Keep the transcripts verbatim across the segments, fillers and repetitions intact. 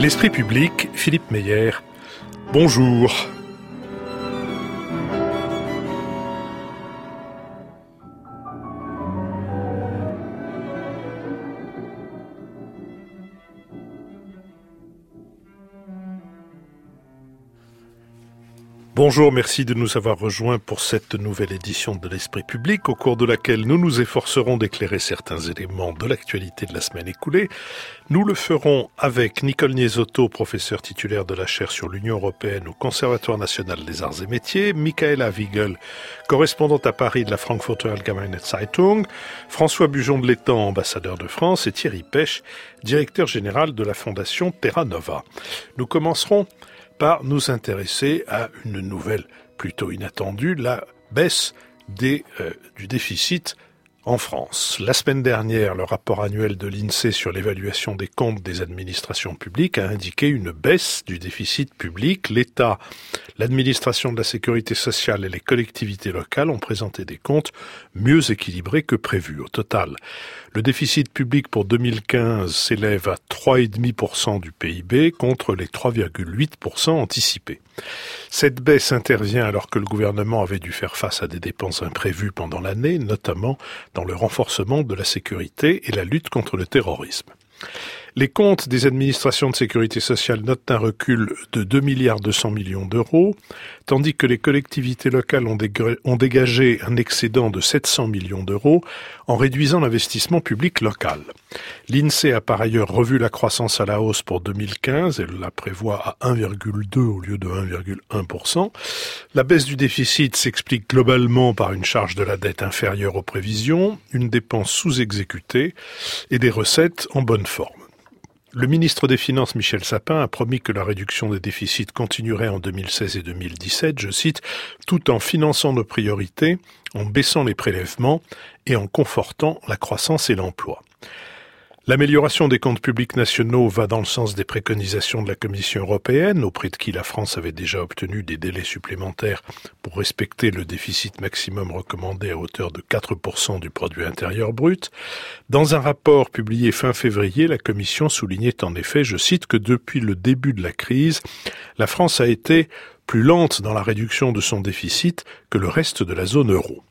L'Esprit public, Philippe Meyer. Bonjour. Bonjour, merci de nous avoir rejoints pour cette nouvelle édition de l'Esprit public, au cours de laquelle nous nous efforcerons d'éclairer certains éléments de l'actualité de la semaine écoulée. Nous le ferons avec Nicole Niesotto, professeure titulaire de la chaire sur l'Union européenne au Conservatoire national des arts et métiers, Michaela Wiegel, correspondante à Paris de la Frankfurter Allgemeine Zeitung, François Bujon de l'Étang, ambassadeur de France, et Thierry Pech, directeur général de la fondation Terra Nova. Nous commencerons par nous intéresser à une nouvelle plutôt inattendue, la baisse des, euh, du déficit en France. La semaine dernière, le rapport annuel de l'INSEE sur l'évaluation des comptes des administrations publiques a indiqué une baisse du déficit public. L'État, l'administration de la sécurité sociale et les collectivités locales ont présenté des comptes mieux équilibrés que prévu. Au total, le déficit public pour deux mille quinze s'élève à trois virgule cinq pour cent du P I B contre les trois virgule huit pour cent anticipés. Cette baisse intervient alors que le gouvernement avait dû faire face à des dépenses imprévues pendant l'année, notamment dans le renforcement de la sécurité et la lutte contre le terrorisme. Les comptes des administrations de sécurité sociale notent un recul de deux milliards deux cents millions d'euros, tandis que les collectivités locales ont, dég- ont dégagé un excédent de sept cents millions d'euros en réduisant l'investissement public local. L'INSEE a par ailleurs revu la croissance à la hausse pour deux mille quinze, elle la prévoit à un virgule deux au lieu de un virgule un pour cent. La baisse du déficit s'explique globalement par une charge de la dette inférieure aux prévisions, une dépense sous-exécutée et des recettes en bonne forme. Le ministre des Finances, Michel Sapin, a promis que la réduction des déficits continuerait en deux mille seize et deux mille dix-sept, je cite, « tout en finançant nos priorités, en baissant les prélèvements et en confortant la croissance et l'emploi ». L'amélioration des comptes publics nationaux va dans le sens des préconisations de la Commission européenne, auprès de qui la France avait déjà obtenu des délais supplémentaires pour respecter le déficit maximum recommandé à hauteur de quatre pour cent du produit intérieur brut. Dans un rapport publié fin février, la Commission soulignait en effet, je cite, que depuis le début de la crise, la France a été plus lente dans la réduction de son déficit que le reste de la zone euro.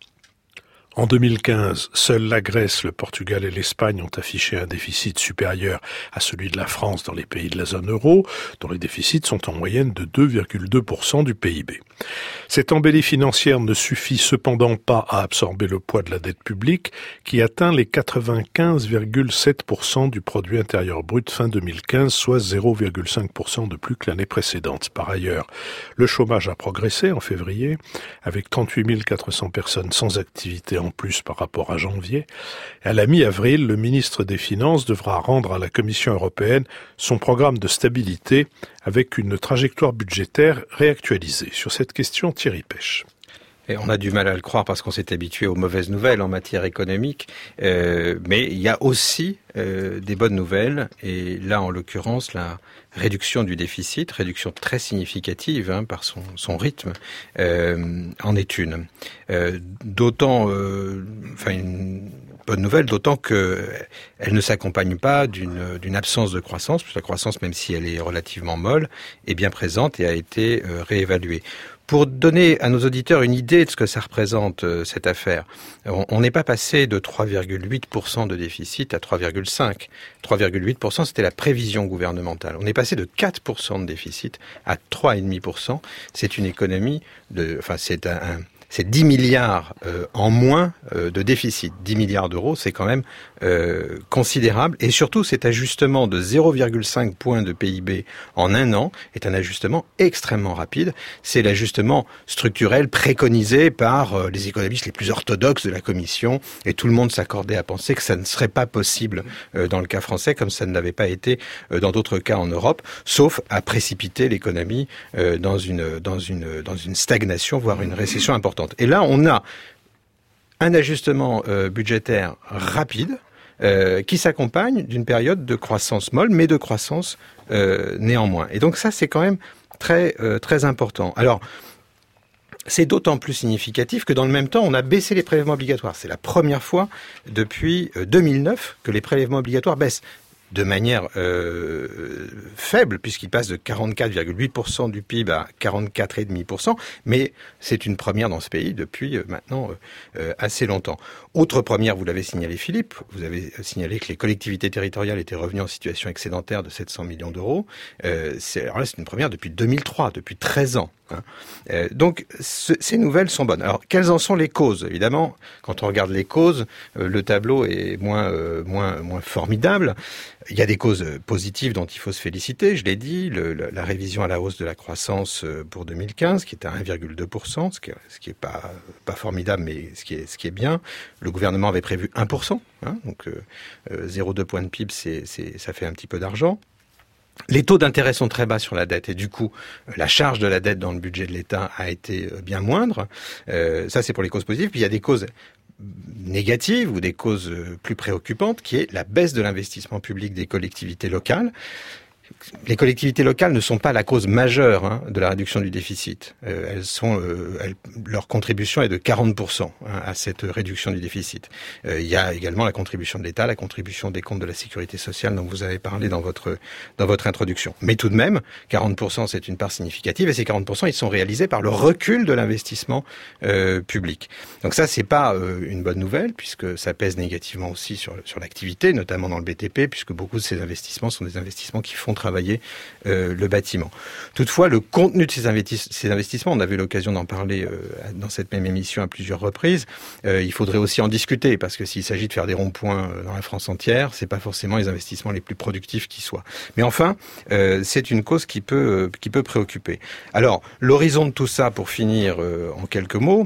En deux mille quinze, seuls la Grèce, le Portugal et l'Espagne ont affiché un déficit supérieur à celui de la France dans les pays de la zone euro, dont les déficits sont en moyenne de deux virgule deux pour cent du P I B. Cette embellie financière ne suffit cependant pas à absorber le poids de la dette publique, qui atteint les quatre-vingt-quinze virgule sept pour cent du produit intérieur brut fin deux mille quinze, soit zéro virgule cinq pour cent de plus que l'année précédente. Par ailleurs, le chômage a progressé en février, avec trente-huit mille quatre cents personnes sans activité en plus par rapport à janvier. À la mi-avril, le ministre des Finances devra rendre à la Commission européenne son programme de stabilité avec une trajectoire budgétaire réactualisée. Sur cette question, Thierry Pech. Et on a du mal à le croire parce qu'on s'est habitué aux mauvaises nouvelles en matière économique, euh, mais il y a aussi euh, des bonnes nouvelles, et là en l'occurrence la réduction du déficit, réduction très significative hein, par son, son rythme, euh, en est une. Euh, d'autant, euh, enfin une bonne nouvelle, d'autant que elle ne s'accompagne pas d'une, d'une absence de croissance, puisque la croissance, même si elle est relativement molle, est bien présente et a été euh, réévaluée. Pour donner à nos auditeurs une idée de ce que ça représente, euh, cette affaire, on n'est pas passé de trois virgule huit pour cent de déficit à trois virgule cinq. trois virgule huit pour cent, c'était la prévision gouvernementale. On est passé de quatre pour cent de déficit à trois virgule cinq pour cent. C'est une économie de, enfin, c'est un, un c'est dix milliards euh, en moins euh, de déficit. dix milliards d'euros, c'est quand même euh, considérable. Et surtout, cet ajustement de zéro virgule cinq points de P I B en un an est un ajustement extrêmement rapide. C'est l'ajustement structurel préconisé par euh, les économistes les plus orthodoxes de la Commission. Et tout le monde s'accordait à penser que ça ne serait pas possible euh, dans le cas français, comme ça ne l'avait pas été euh, dans d'autres cas en Europe, sauf à précipiter l'économie euh, dans une, dans une, dans une stagnation, voire une récession importante. Et là, on a un ajustement euh, budgétaire rapide euh, qui s'accompagne d'une période de croissance molle, mais de croissance euh, néanmoins. Et donc ça, c'est quand même très euh, très important. Alors, c'est d'autant plus significatif que dans le même temps, on a baissé les prélèvements obligatoires. C'est la première fois depuis deux mille neuf que les prélèvements obligatoires baissent. de manière euh, faible, puisqu'il passe de quarante-quatre virgule huit pour cent du P I B à quarante-quatre virgule cinq pour cent, mais c'est une première dans ce pays depuis euh, maintenant euh, assez longtemps. Autre première, vous l'avez signalé Philippe, vous avez signalé que les collectivités territoriales étaient revenues en situation excédentaire de sept cents millions d'euros. Euh, c'est, alors là, c'est une première depuis deux mille trois, depuis treize ans. Hein. Euh, donc, ce, ces nouvelles sont bonnes. Alors, quelles en sont les causes ? Évidemment, quand on regarde les causes, euh, le tableau est moins, euh, moins, moins formidable. Il y a des causes positives dont il faut se féliciter, je l'ai dit, le, la, la révision à la hausse de la croissance pour deux mille quinze, qui est à un virgule deux pour cent, ce qui est, ce qui est pas, pas formidable, mais ce qui est, ce qui est bien. Le gouvernement avait prévu un pour cent, hein, donc euh, zéro virgule deux points de P I B, c'est, c'est, ça fait un petit peu d'argent. Les taux d'intérêt sont très bas sur la dette et du coup, la charge de la dette dans le budget de l'État a été bien moindre. Euh, ça, c'est pour les causes positives. Puis il y a des causes négatives ou des causes plus préoccupantes, qui est la baisse de l'investissement public des collectivités locales. Les collectivités locales ne sont pas la cause majeure hein, de la réduction du déficit. Euh, elles sont, euh, elles, leur contribution est de quarante pour cent hein, à cette réduction du déficit. Euh, il y a également la contribution de l'État, la contribution des comptes de la sécurité sociale dont vous avez parlé dans votre dans votre introduction. Mais tout de même, quarante pour cent c'est une part significative et ces quarante pour cent ils sont réalisés par le recul de l'investissement euh, public. Donc ça c'est pas euh, une bonne nouvelle puisque ça pèse négativement aussi sur sur l'activité, notamment dans le B T P, puisque beaucoup de ces investissements sont des investissements qui font travailler euh, le bâtiment. Toutefois, le contenu de ces, investis- ces investissements, on avait l'occasion d'en parler euh, dans cette même émission à plusieurs reprises, euh, il faudrait aussi en discuter, parce que s'il s'agit de faire des ronds-points euh, dans la France entière, c'est pas forcément les investissements les plus productifs qui soient. Mais enfin, euh, c'est une cause qui peut, euh, qui peut préoccuper. Alors, l'horizon de tout ça, pour finir euh, en quelques mots,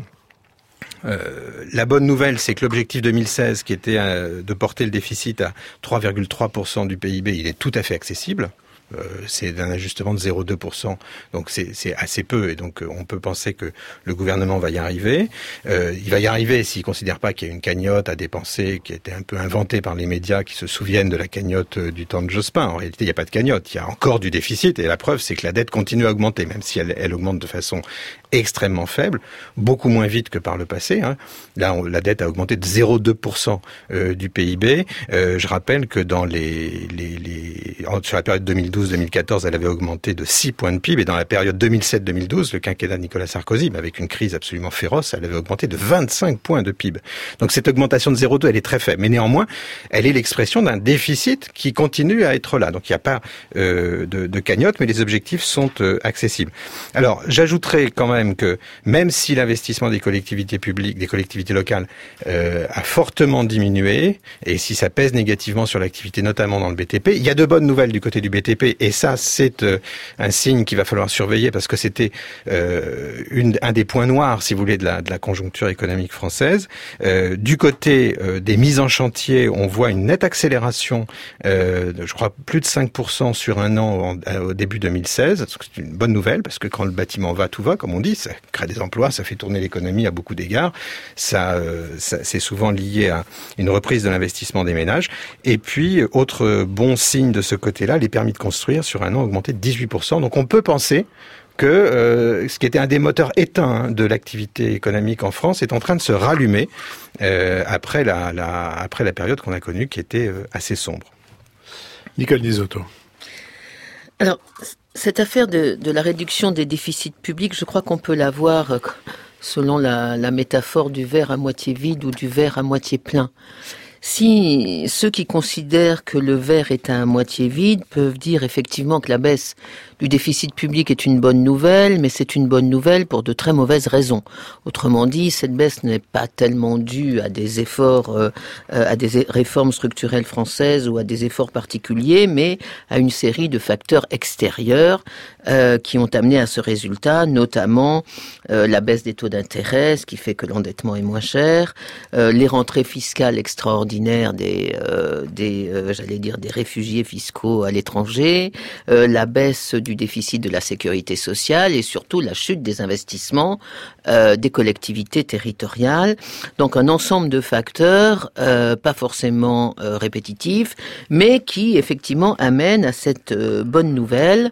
Euh, la bonne nouvelle, c'est que l'objectif deux mille seize, qui était euh, de porter le déficit à trois virgule trois pour cent du P I B, il est tout à fait accessible. Euh, c'est un ajustement de zéro virgule deux pour cent, donc c'est, c'est assez peu, et donc euh, on peut penser que le gouvernement va y arriver. Euh, il va y arriver s'il ne considère pas qu'il y a une cagnotte à dépenser qui a été un peu inventée par les médias qui se souviennent de la cagnotte du temps de Jospin. En réalité, il n'y a pas de cagnotte, il y a encore du déficit, et la preuve, c'est que la dette continue à augmenter, même si elle, elle augmente de façon extrêmement faible, beaucoup moins vite que par le passé. Hein. Là, on, la dette a augmenté de zéro virgule deux pour cent euh, du P I B. Euh, je rappelle que dans les, les, les sur la période deux mille douze deux mille quatorze, elle avait augmenté de six points de P I B, et dans la période deux mille sept deux mille douze, le quinquennat de Nicolas Sarkozy, mais avec une crise absolument féroce, elle avait augmenté de vingt-cinq points de P I B. Donc cette augmentation de zéro virgule deux, elle est très faible, mais néanmoins, elle est l'expression d'un déficit qui continue à être là. Donc il n'y a pas euh, de, de cagnotte, mais les objectifs sont euh, accessibles. Alors, j'ajouterai quand même que même si l'investissement des collectivités publiques, des collectivités locales euh, a fortement diminué, et si ça pèse négativement sur l'activité, notamment dans le B T P, il y a de bonnes nouvelles du côté du B T P, et ça c'est euh, un signe qu'il va falloir surveiller, parce que c'était euh, une, un des points noirs, si vous voulez, de la, de la conjoncture économique française. Euh, du côté euh, des mises en chantier, on voit une nette accélération, euh, de, je crois plus de cinq pour cent sur un an en, au début deux mille seize. C'est une bonne nouvelle, parce que quand le bâtiment va, tout va, comme on dit, ça crée des emplois, ça fait tourner l'économie à beaucoup d'égards. Ça, euh, ça, c'est souvent lié à une reprise de l'investissement des ménages. Et puis, autre bon signe de ce côté-là, les permis de construire sur un an ont augmenté de dix-huit pour cent. Donc on peut penser que euh, ce qui était un des moteurs éteints de l'activité économique en France est en train de se rallumer euh, après, la, la, après la période qu'on a connue, qui était euh, assez sombre. Nicole Nisotto. Alors, cette affaire de, de la réduction des déficits publics, je crois qu'on peut la voir selon la, la métaphore du verre à moitié vide ou du verre à moitié plein. Si ceux qui considèrent que le verre est à moitié vide peuvent dire effectivement que la baisse du déficit public est une bonne nouvelle, mais c'est une bonne nouvelle pour de très mauvaises raisons. Autrement dit, cette baisse n'est pas tellement due à des efforts, euh, à des réformes structurelles françaises ou à des efforts particuliers, mais à une série de facteurs extérieurs euh, qui ont amené à ce résultat, notamment euh, la baisse des taux d'intérêt, ce qui fait que l'endettement est moins cher, euh, les rentrées fiscales extraordinaires des, euh, des euh, j'allais dire, des réfugiés fiscaux à l'étranger, euh, la baisse du déficit de la sécurité sociale et surtout la chute des investissements euh, des collectivités territoriales. Donc un ensemble de facteurs, euh, pas forcément euh, répétitifs, mais qui effectivement amènent à cette euh, bonne nouvelle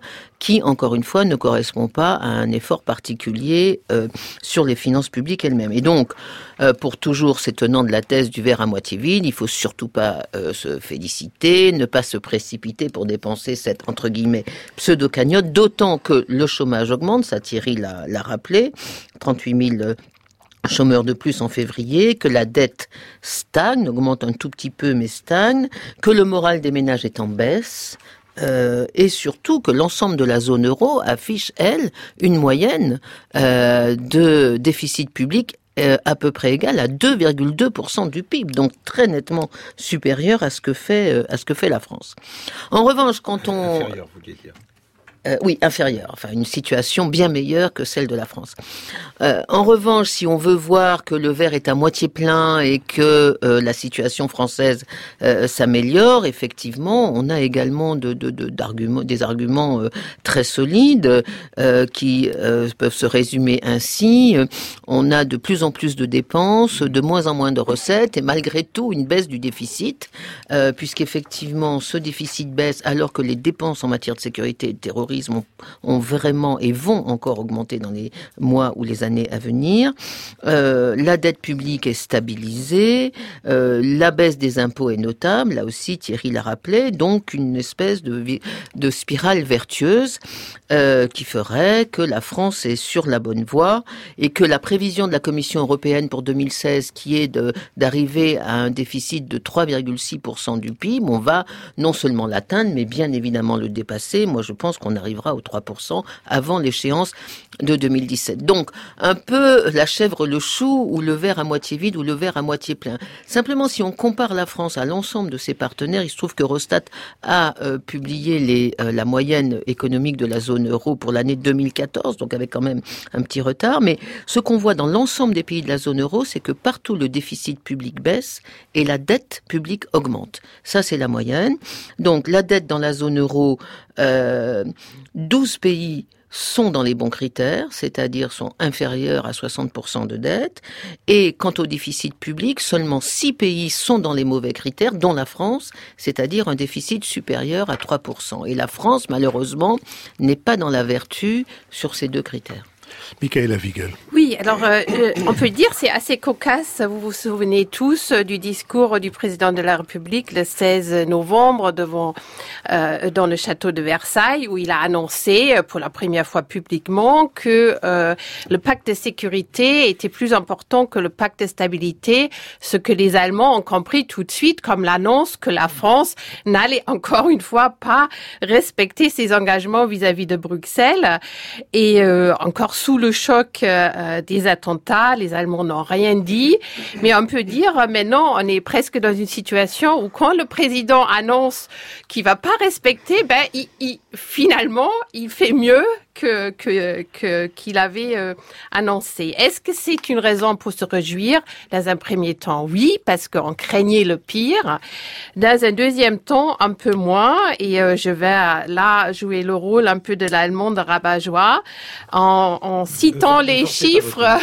qui, encore une fois, ne correspond pas à un effort particulier euh, sur les finances publiques elles-mêmes. Et donc, euh, pour toujours s'étonnant de la thèse du verre à moitié vide, il faut surtout pas euh, se féliciter, ne pas se précipiter pour dépenser cette, entre guillemets, pseudo-cagnotte, d'autant que le chômage augmente, ça Thierry l'a, l'a rappelé, trente-huit mille chômeurs de plus en février, que la dette stagne, augmente un tout petit peu mais stagne, que le moral des ménages est en baisse, euh, et surtout que l'ensemble de la zone euro affiche, elle, une moyenne euh, de déficit public euh, à peu près égale à deux virgule deux pour cent du P I B, donc très nettement supérieur à ce que fait, euh, à ce que fait la France. En revanche, quand on... Inférieur, vous voulez dire. Euh, oui, inférieure, enfin une situation bien meilleure que celle de la France. Euh, en revanche, si on veut voir que le verre est à moitié plein et que euh, la situation française euh, s'améliore, effectivement, on a également de, de, de, d'arguments, des arguments euh, très solides euh, qui euh, peuvent se résumer ainsi. On a de plus en plus de dépenses, de moins en moins de recettes et malgré tout une baisse du déficit, euh, puisqu'effectivement ce déficit baisse alors que les dépenses en matière de sécurité et de terrorisme Ont, ont vraiment et vont encore augmenter dans les mois ou les années à venir. Euh, la dette publique est stabilisée, euh, la baisse des impôts est notable, là aussi Thierry l'a rappelé, donc une espèce de, de spirale vertueuse euh, qui ferait que la France est sur la bonne voie et que la prévision de la Commission européenne pour deux mille seize qui est de, d'arriver à un déficit de trois virgule six pour cent du P I B, on va non seulement l'atteindre mais bien évidemment le dépasser. Moi je pense qu'on arrivera aux trois pour cent avant l'échéance de deux mille dix-sept. Donc, un peu la chèvre le chou ou le verre à moitié vide ou le verre à moitié plein. Simplement, si on compare la France à l'ensemble de ses partenaires, il se trouve que Eurostat a euh, publié les, euh, la moyenne économique de la zone euro pour l'année deux mille quatorze, donc avec quand même un petit retard. Mais ce qu'on voit dans l'ensemble des pays de la zone euro, c'est que partout le déficit public baisse et la dette publique augmente. Ça, c'est la moyenne. Donc, la dette dans la zone euro, euh, douze pays sont dans les bons critères, c'est-à-dire sont inférieurs à soixante pour cent de dette. Et quant au déficit public, seulement six pays sont dans les mauvais critères, dont la France, c'est-à-dire un déficit supérieur à trois pour cent. Et la France, malheureusement, n'est pas dans la vertu sur ces deux critères. Michaela Wiegel. Oui, alors euh, on peut dire c'est assez cocasse. Vous vous souvenez tous du discours du président de la République le seize novembre devant euh, dans le château de Versailles où il a annoncé pour la première fois publiquement que euh, le pacte de sécurité était plus important que le pacte de stabilité, ce que les Allemands ont compris tout de suite comme l'annonce que la France n'allait encore une fois pas respecter ses engagements vis-à-vis de Bruxelles et euh, encore sous le choc euh, des attentats, les Allemands n'ont rien dit, mais on peut dire maintenant on est presque dans une situation où quand le président annonce qu'il va pas respecter, ben il, il, finalement il fait mieux que que que qu'il avait euh, annoncé. Est-ce que c'est une raison pour se réjouir? Dans un premier temps, oui, parce qu'on craignait le pire. Dans un deuxième temps, un peu moins. Et euh, je vais euh, là jouer le rôle un peu de l'allemande rabat-joie en, en citant vous, vous les chiffres,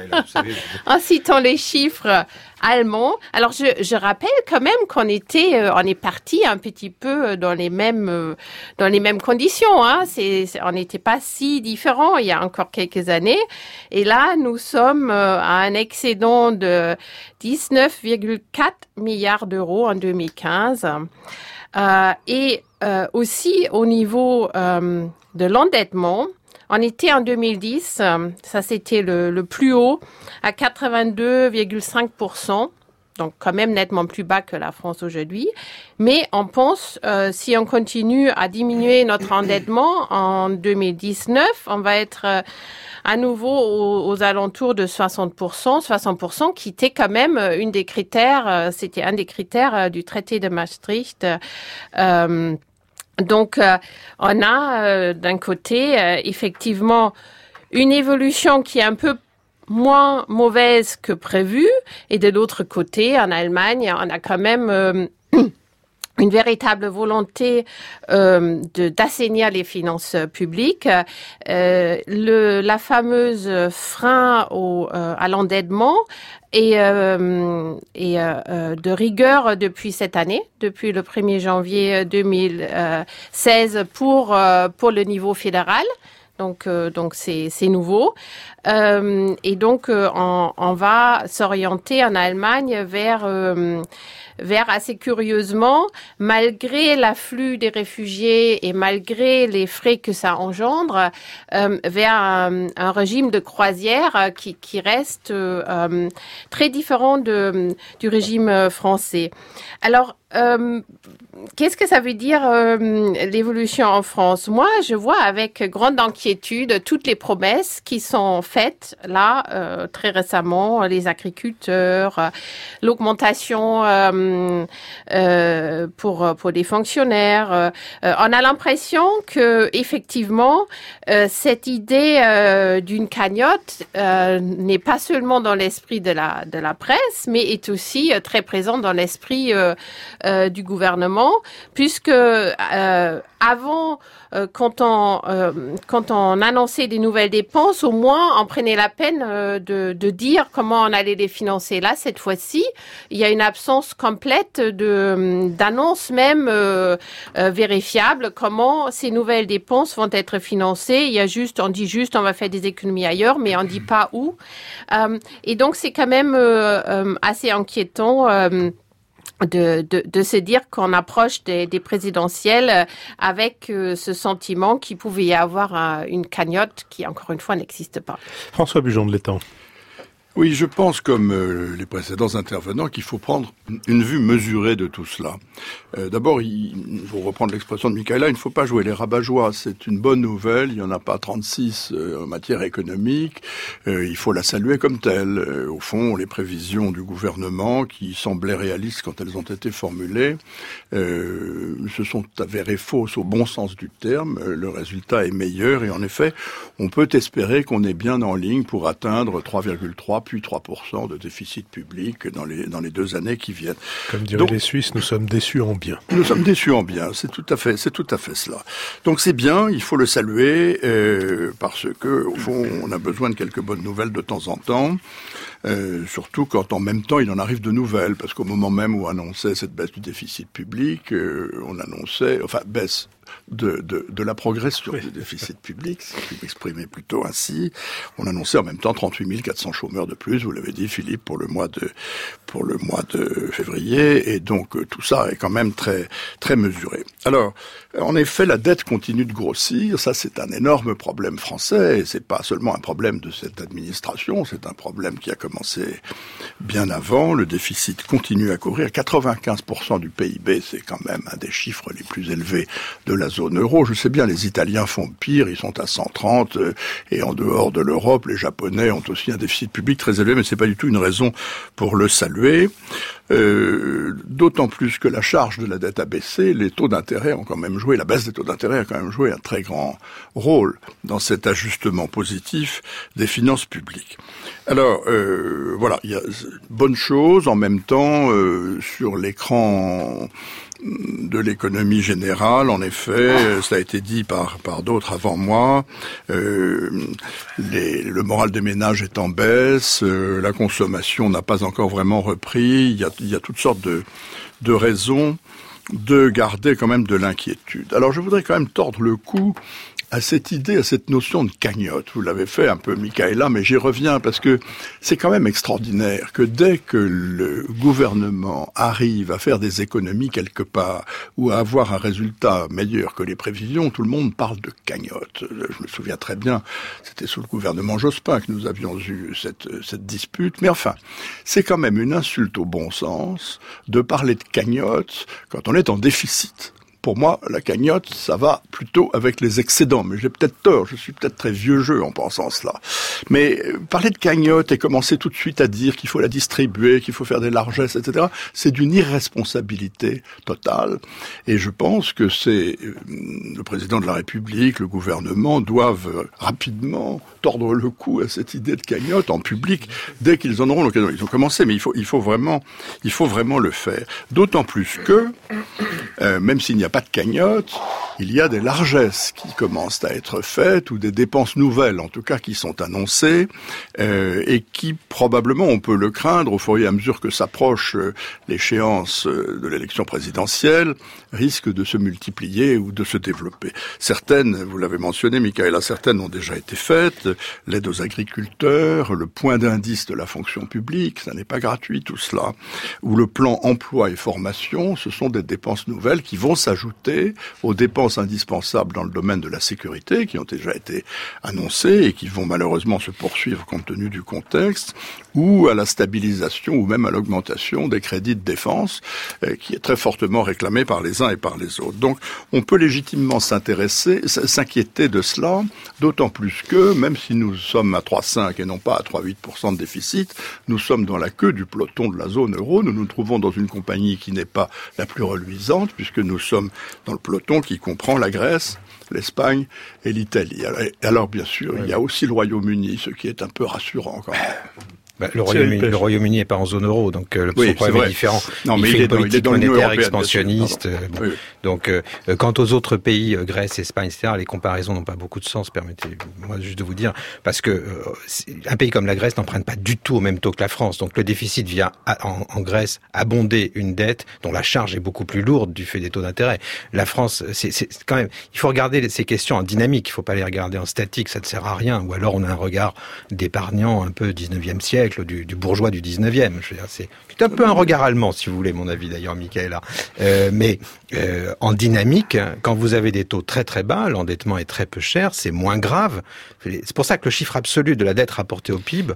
en citant les chiffres allemands. Alors je, je rappelle quand même qu'on était, euh, on est parti un petit peu dans les mêmes, euh, dans les mêmes conditions. Hein. C'est, c'est, on n'était pas si différents il y a encore quelques années. Et là, nous sommes euh, à un excédent de dix-neuf virgule quatre milliards d'euros en deux mille quinze. Euh, et euh, aussi au niveau euh, de l'endettement. On était en deux mille dix, ça c'était le, le plus haut, à quatre-vingt-deux virgule cinq pour cent, donc quand même nettement plus bas que la France aujourd'hui. Mais on pense, euh, si on continue à diminuer notre endettement en deux mille dix-neuf, on va être euh, à nouveau aux, aux alentours de soixante pour cent, soixante pour cent qui était quand même une des critères, euh, c'était un des critères euh, du traité de Maastricht. Euh, Donc, euh, on a euh, d'un côté, euh, effectivement, une évolution qui est un peu moins mauvaise que prévu. Et de l'autre côté, en Allemagne, on a quand même euh, une véritable volonté euh, de d'assainir les finances publiques, euh, le la fameuse frein au euh, à l'endettement et euh, et euh, de rigueur depuis cette année, depuis le premier janvier deux mille seize pour euh, pour le niveau fédéral. Donc euh, donc c'est c'est nouveau euh, et donc euh, on on va s'orienter en Allemagne vers euh, vers assez curieusement, malgré l'afflux des réfugiés et malgré les frais que ça engendre, euh, vers un, un régime de croisière qui, qui reste euh, très différent de, du régime français. Alors, euh, qu'est-ce que ça veut dire euh, l'évolution en France? Moi, je vois avec grande inquiétude toutes les promesses qui sont faites là euh, très récemment, les agriculteurs, euh, l'augmentation euh, euh, pour pour les fonctionnaires. Euh, on a l'impression que effectivement euh, cette idée euh, d'une cagnotte euh, n'est pas seulement dans l'esprit de la de la presse, mais est aussi euh, très présente dans l'esprit euh, Euh, du gouvernement, puisque euh, avant, euh, quand on euh, quand on annonçait des nouvelles dépenses, au moins on prenait la peine euh, de, de dire comment on allait les financer. Là, cette fois-ci, il y a une absence complète de d'annonces même euh, euh, vérifiables comment ces nouvelles dépenses vont être financées. Il y a juste, on dit juste, on va faire des économies ailleurs, mais on dit pas où. Euh, et donc c'est quand même euh, euh, assez inquiétant. Euh, De, de, de se dire qu'on approche des, des présidentielles avec euh, ce sentiment qu'il pouvait y avoir un, une cagnotte qui, encore une fois, n'existe pas. François Bujon de l'Étang. Oui, je pense, comme euh, les précédents intervenants, qu'il faut prendre une vue mesurée de tout cela. Euh, D'abord, il faut reprendre l'expression de Michaela, il ne faut pas jouer les rabat-joie. C'est une bonne nouvelle, il n'y en a pas trente-six euh, en matière économique. Euh, il faut la saluer comme telle. Euh, au fond, les prévisions du gouvernement, qui semblaient réalistes quand elles ont été formulées, euh, se sont avérées fausses au bon sens du terme. Euh, le résultat est meilleur et en effet, on peut espérer qu'on est bien en ligne pour atteindre trois virgule trois puis trois pour cent de déficit public dans les dans les deux années qui viennent. Comme diraient Donc, les Suisses, nous sommes déçus en bien. Nous sommes déçus en bien, c'est tout à fait, c'est tout à fait cela. Donc c'est bien, il faut le saluer euh, parce que au fond, on a besoin de quelques bonnes nouvelles de temps en temps. Euh, surtout quand en même temps il en arrive de nouvelles, parce qu'au moment même où on annonçait cette baisse du déficit public, euh, on annonçait, enfin baisse de, de, de la progression oui. du déficit public, si je puis m'exprimer plutôt ainsi, on annonçait en même temps trente-huit mille quatre cents chômeurs de plus, vous l'avez dit Philippe, pour le mois de pour le mois de février, et donc euh, tout ça est quand même très très mesuré. Alors, en effet, la dette continue de grossir, ça c'est un énorme problème français, et c'est pas seulement un problème de cette administration, c'est un problème qui a commencé bien avant, le déficit continue à courir, quatre-vingt-quinze pour cent du P I B, c'est quand même un des chiffres les plus élevés de la zone euro. Je sais bien, les Italiens font pire, ils sont à cent trente, euh, et en dehors de l'Europe, les Japonais ont aussi un déficit public très élevé, mais c'est pas du tout une raison pour le saluer. Euh, d'autant plus que la charge de la dette a baissé, les taux d'intérêt ont quand même joué, la baisse des taux d'intérêt a quand même joué un très grand rôle dans cet ajustement positif des finances publiques. Alors, euh, voilà, il y a bonne chose, en même temps, euh, sur l'écran de l'économie générale, en effet, ça a été dit par par d'autres avant moi, euh, les, le moral des ménages est en baisse, euh, la consommation n'a pas encore vraiment repris, il y a, il y a toutes sortes de, de raisons de garder quand même de l'inquiétude. Alors je voudrais quand même tordre le cou à cette idée, à cette notion de cagnotte. Vous l'avez fait un peu, Michaela, mais j'y reviens parce que c'est quand même extraordinaire que dès que le gouvernement arrive à faire des économies quelque part ou à avoir un résultat meilleur que les prévisions, tout le monde parle de cagnotte. Je me souviens très bien, c'était sous le gouvernement Jospin que nous avions eu cette, cette dispute. Mais enfin, c'est quand même une insulte au bon sens de parler de cagnotte quand on est en déficit. pour moi, la cagnotte, ça va plutôt avec les excédents. Mais j'ai peut-être tort, je suis peut-être très vieux jeu en pensant cela. Mais euh, parler de cagnotte et commencer tout de suite à dire qu'il faut la distribuer, qu'il faut faire des largesses, et cetera, c'est d'une irresponsabilité totale. Et je pense que c'est euh, le président de la République, le gouvernement doivent euh, rapidement tordre le cou à cette idée de cagnotte en public dès qu'ils en auront l'occasion. Ils ont commencé, mais il faut, il faut vraiment, il faut vraiment le faire. D'autant plus que, euh, même s'il n'y a pas de cagnotte, il y a des largesses qui commencent à être faites ou des dépenses nouvelles, en tout cas, qui sont annoncées euh, et qui, probablement, on peut le craindre au fur et à mesure que s'approche euh, l'échéance euh, de l'élection présidentielle, risquent de se multiplier ou de se développer. Certaines, vous l'avez mentionné, Michaela, certaines ont déjà été faites, l'aide aux agriculteurs, le point d'indice de la fonction publique, ça n'est pas gratuit tout cela, ou le plan emploi et formation, ce sont des dépenses nouvelles qui vont s'ajouter aux dépenses indispensables dans le domaine de la sécurité, qui ont déjà été annoncées et qui vont malheureusement se poursuivre compte tenu du contexte, ou à la stabilisation ou même à l'augmentation des crédits de défense, euh, qui est très fortement réclamée par les uns et par les autres. Donc, on peut légitimement s'intéresser, s'inquiéter de cela, d'autant plus que, même si nous sommes à trois virgule cinq et non pas à trois virgule huit pour cent de déficit, nous sommes dans la queue du peloton de la zone euro. Nous nous trouvons dans une compagnie qui n'est pas la plus reluisante, puisque nous sommes dans le peloton qui comprend la Grèce, l'Espagne et l'Italie. Alors, alors bien sûr, il y a aussi le Royaume-Uni, ce qui est un peu rassurant quand même. Bah, le Royaume-Uni, le Royaume-Uni n'est pas en zone euro, donc euh, oui, son problème est différent. Non, il mais fait il une est dans, politique il est dans monétaire expansionniste. Euh, bon. Oui. Donc, euh, quant aux autres pays, euh, Grèce, Espagne, et cetera, les comparaisons n'ont pas beaucoup de sens. Permettez-moi juste de vous dire, parce que euh, un pays comme la Grèce n'emprunte pas du tout au même taux que la France. Donc, le déficit vient à, en, en Grèce abonder une dette dont la charge est beaucoup plus lourde du fait des taux d'intérêt. La France, c'est, c'est quand même. Il faut regarder ces questions en dynamique. Il ne faut pas les regarder en statique. Ça ne sert à rien. Ou alors, on a un regard d'épargnant un peu dix-neuvième siècle, du, du bourgeois du dix-neuvième. Je veux dire, c'est, c'est un peu un regard allemand, si vous voulez, mon avis d'ailleurs, Michaela. Euh, mais euh, en dynamique, quand vous avez des taux très très bas, l'endettement est très peu cher, c'est moins grave. C'est pour ça que le chiffre absolu de la dette rapportée au P I B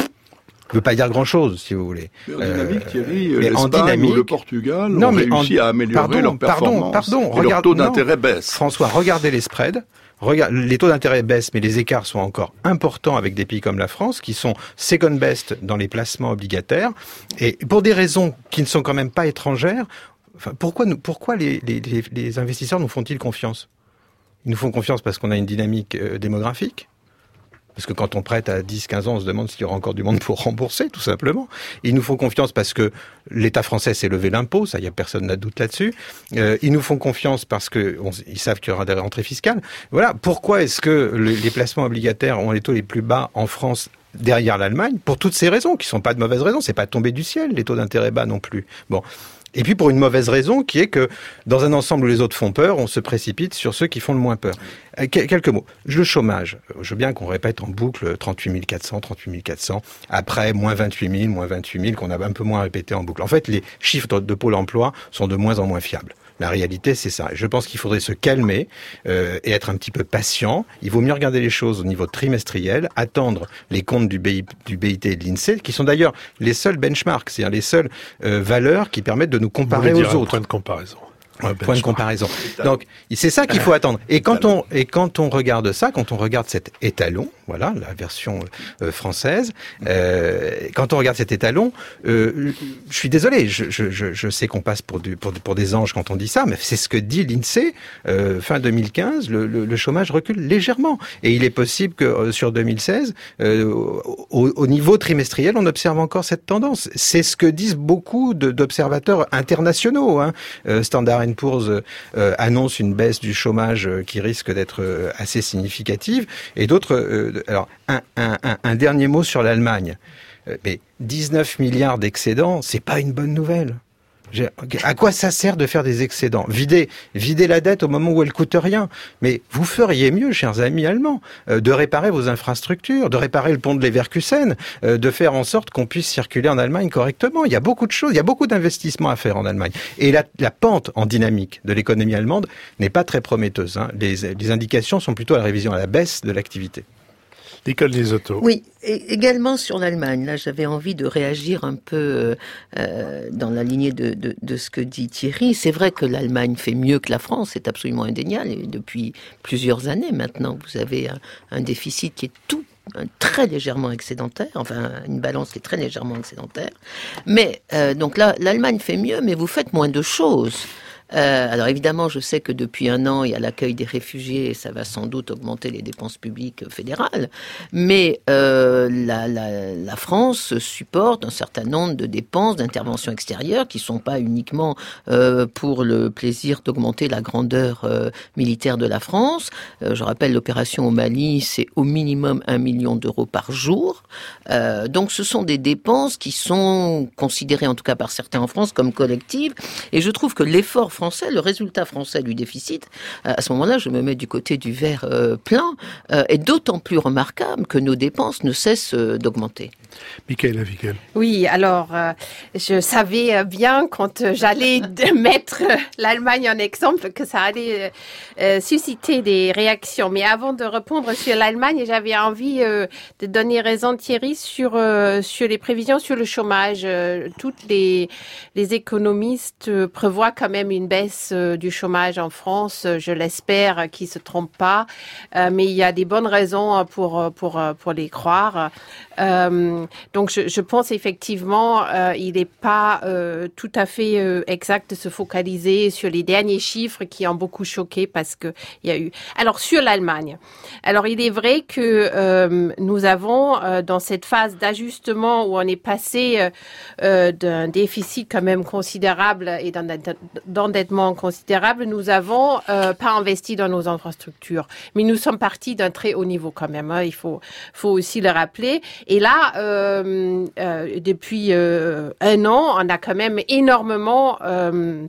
ne veut pas dire grand-chose, si vous voulez. Mais en dynamique, euh, Thierry, mais l'Espagne en dynamique, ou le Portugal non, ont mais réussi en, à améliorer pardon, leur performance pardon, pardon, et regarde, leur taux non, d'intérêt baisse. François, regardez les spreads. Regarde, les taux d'intérêt baissent, mais les écarts sont encore importants avec des pays comme la France, qui sont second best dans les placements obligataires. Et pour des raisons qui ne sont quand même pas étrangères, enfin, pourquoi, nous, pourquoi les, les, les, les investisseurs nous font-ils confiance ? Ils nous font confiance parce qu'on a une dynamique euh, démographique. Parce que quand on prête à dix, quinze ans, on se demande s'il y aura encore du monde pour rembourser, tout simplement. Ils nous font confiance parce que l'État français s'est levé l'impôt, ça, il y a personne n'a de doute là-dessus. Euh, ils nous font confiance parce que on, ils savent qu'il y aura des rentrées fiscales. Voilà. Pourquoi est-ce que le, les placements obligataires ont les taux les plus bas en France derrière l'Allemagne ? Pour toutes ces raisons, qui sont pas de mauvaises raisons. C'est pas tombé du ciel, les taux d'intérêt bas non plus. Bon. Et puis pour une mauvaise raison qui est que dans un ensemble où les autres font peur, on se précipite sur ceux qui font le moins peur. Quelques mots. Le chômage. Je veux bien qu'on répète en boucle trente-huit mille quatre cents, trente-huit mille quatre cents. Après, moins vingt-huit mille, moins vingt-huit mille, qu'on a un peu moins répété en boucle. En fait, les chiffres de Pôle emploi sont de moins en moins fiables. La réalité, c'est ça. Je pense qu'il faudrait se calmer euh, et être un petit peu patient. Il vaut mieux regarder les choses au niveau trimestriel, attendre les comptes du, B I, du B I T et de l'INSEE, qui sont d'ailleurs les seuls benchmarks, c'est-à-dire les seules euh, valeurs qui permettent de nous comparer aux autres. Point de comparaison. Un point de comparaison. Donc, c'est ça qu'il faut attendre. Et quand on, et quand on regarde ça, quand on regarde cet étalon, voilà, la version euh, française, euh, quand on regarde cet étalon, euh, je suis désolé, je, je, je sais qu'on passe pour, du, pour, pour des anges quand on dit ça, mais c'est ce que dit l'INSEE, euh, fin deux mille quinze, le, le, le chômage recule légèrement. Et il est possible que euh, sur deux mille seize, euh, au, au niveau trimestriel, on observe encore cette tendance. C'est ce que disent beaucoup de, d'observateurs internationaux, hein. Euh, Standard and Poor's euh, annonce une baisse du chômage euh, qui risque d'être euh, assez significative, et d'autres. Euh, alors, un, un, un, un dernier mot sur l'Allemagne. Euh, mais dix-neuf milliards d'excédents, c'est pas une bonne nouvelle. À quoi ça sert de faire des excédents ? Vider, vider la dette au moment où elle coûte rien. Mais vous feriez mieux, chers amis allemands, euh, de réparer vos infrastructures, de réparer le pont de Leverkusen, euh, de faire en sorte qu'on puisse circuler en Allemagne correctement. Il y a beaucoup de choses, il y a beaucoup d'investissements à faire en Allemagne. Et la, la pente en dynamique de l'économie allemande n'est pas très prometteuse, hein. Les, les indications sont plutôt à la révision à la baisse de l'activité. Nicole Liesotto. Oui, et également sur l'Allemagne. Là, j'avais envie de réagir un peu euh, dans la lignée de, de, de ce que dit Thierry. C'est vrai que l'Allemagne fait mieux que la France, c'est absolument indéniable. Et depuis plusieurs années maintenant, vous avez un, un déficit qui est tout très légèrement excédentaire, enfin une balance qui est très légèrement excédentaire. Mais euh, donc là, l'Allemagne fait mieux, mais vous faites moins de choses. Euh, alors évidemment, je sais que depuis un an, il y a l'accueil des réfugiés et ça va sans doute augmenter les dépenses publiques fédérales. Mais euh, la, la, la France supporte un certain nombre de dépenses d'intervention extérieure qui sont pas uniquement euh, pour le plaisir d'augmenter la grandeur euh, militaire de la France. Euh, je rappelle, l'opération au Mali, c'est au minimum un million d'euros par jour. Euh, donc ce sont des dépenses qui sont considérées, en tout cas par certains en France, comme collectives. Et je trouve que l'effort français, le résultat français du déficit, à ce moment-là, je me mets du côté du verre euh, plein, euh, est d'autant plus remarquable que nos dépenses ne cessent euh, d'augmenter. Michaëla Wiegel. Oui, alors, euh, je savais bien quand j'allais mettre l'Allemagne en exemple que ça allait euh, susciter des réactions. Mais avant de répondre sur l'Allemagne, j'avais envie euh, de donner raison à Thierry sur, euh, sur les prévisions sur le chômage. Euh, toutes les, les économistes euh, prévoient quand même une baisse euh, du chômage en France, je l'espère, qu'ils se trompent pas. Euh, mais il y a des bonnes raisons pour, pour, pour les croire. Euh, donc je, je pense effectivement euh, il n'est pas euh, tout à fait euh, exact de se focaliser sur les derniers chiffres qui ont beaucoup choqué parce que il y a eu. Alors sur l'Allemagne, alors il est vrai que euh, nous avons euh, dans cette phase d'ajustement où on est passé euh, d'un déficit quand même considérable et d'un d'endettement considérable, nous avons euh, pas investi dans nos infrastructures, mais nous sommes partis d'un très haut niveau quand même. Hein, il faut faut aussi le rappeler. Et là, euh, euh, depuis euh, un an, on a quand même énormément euh,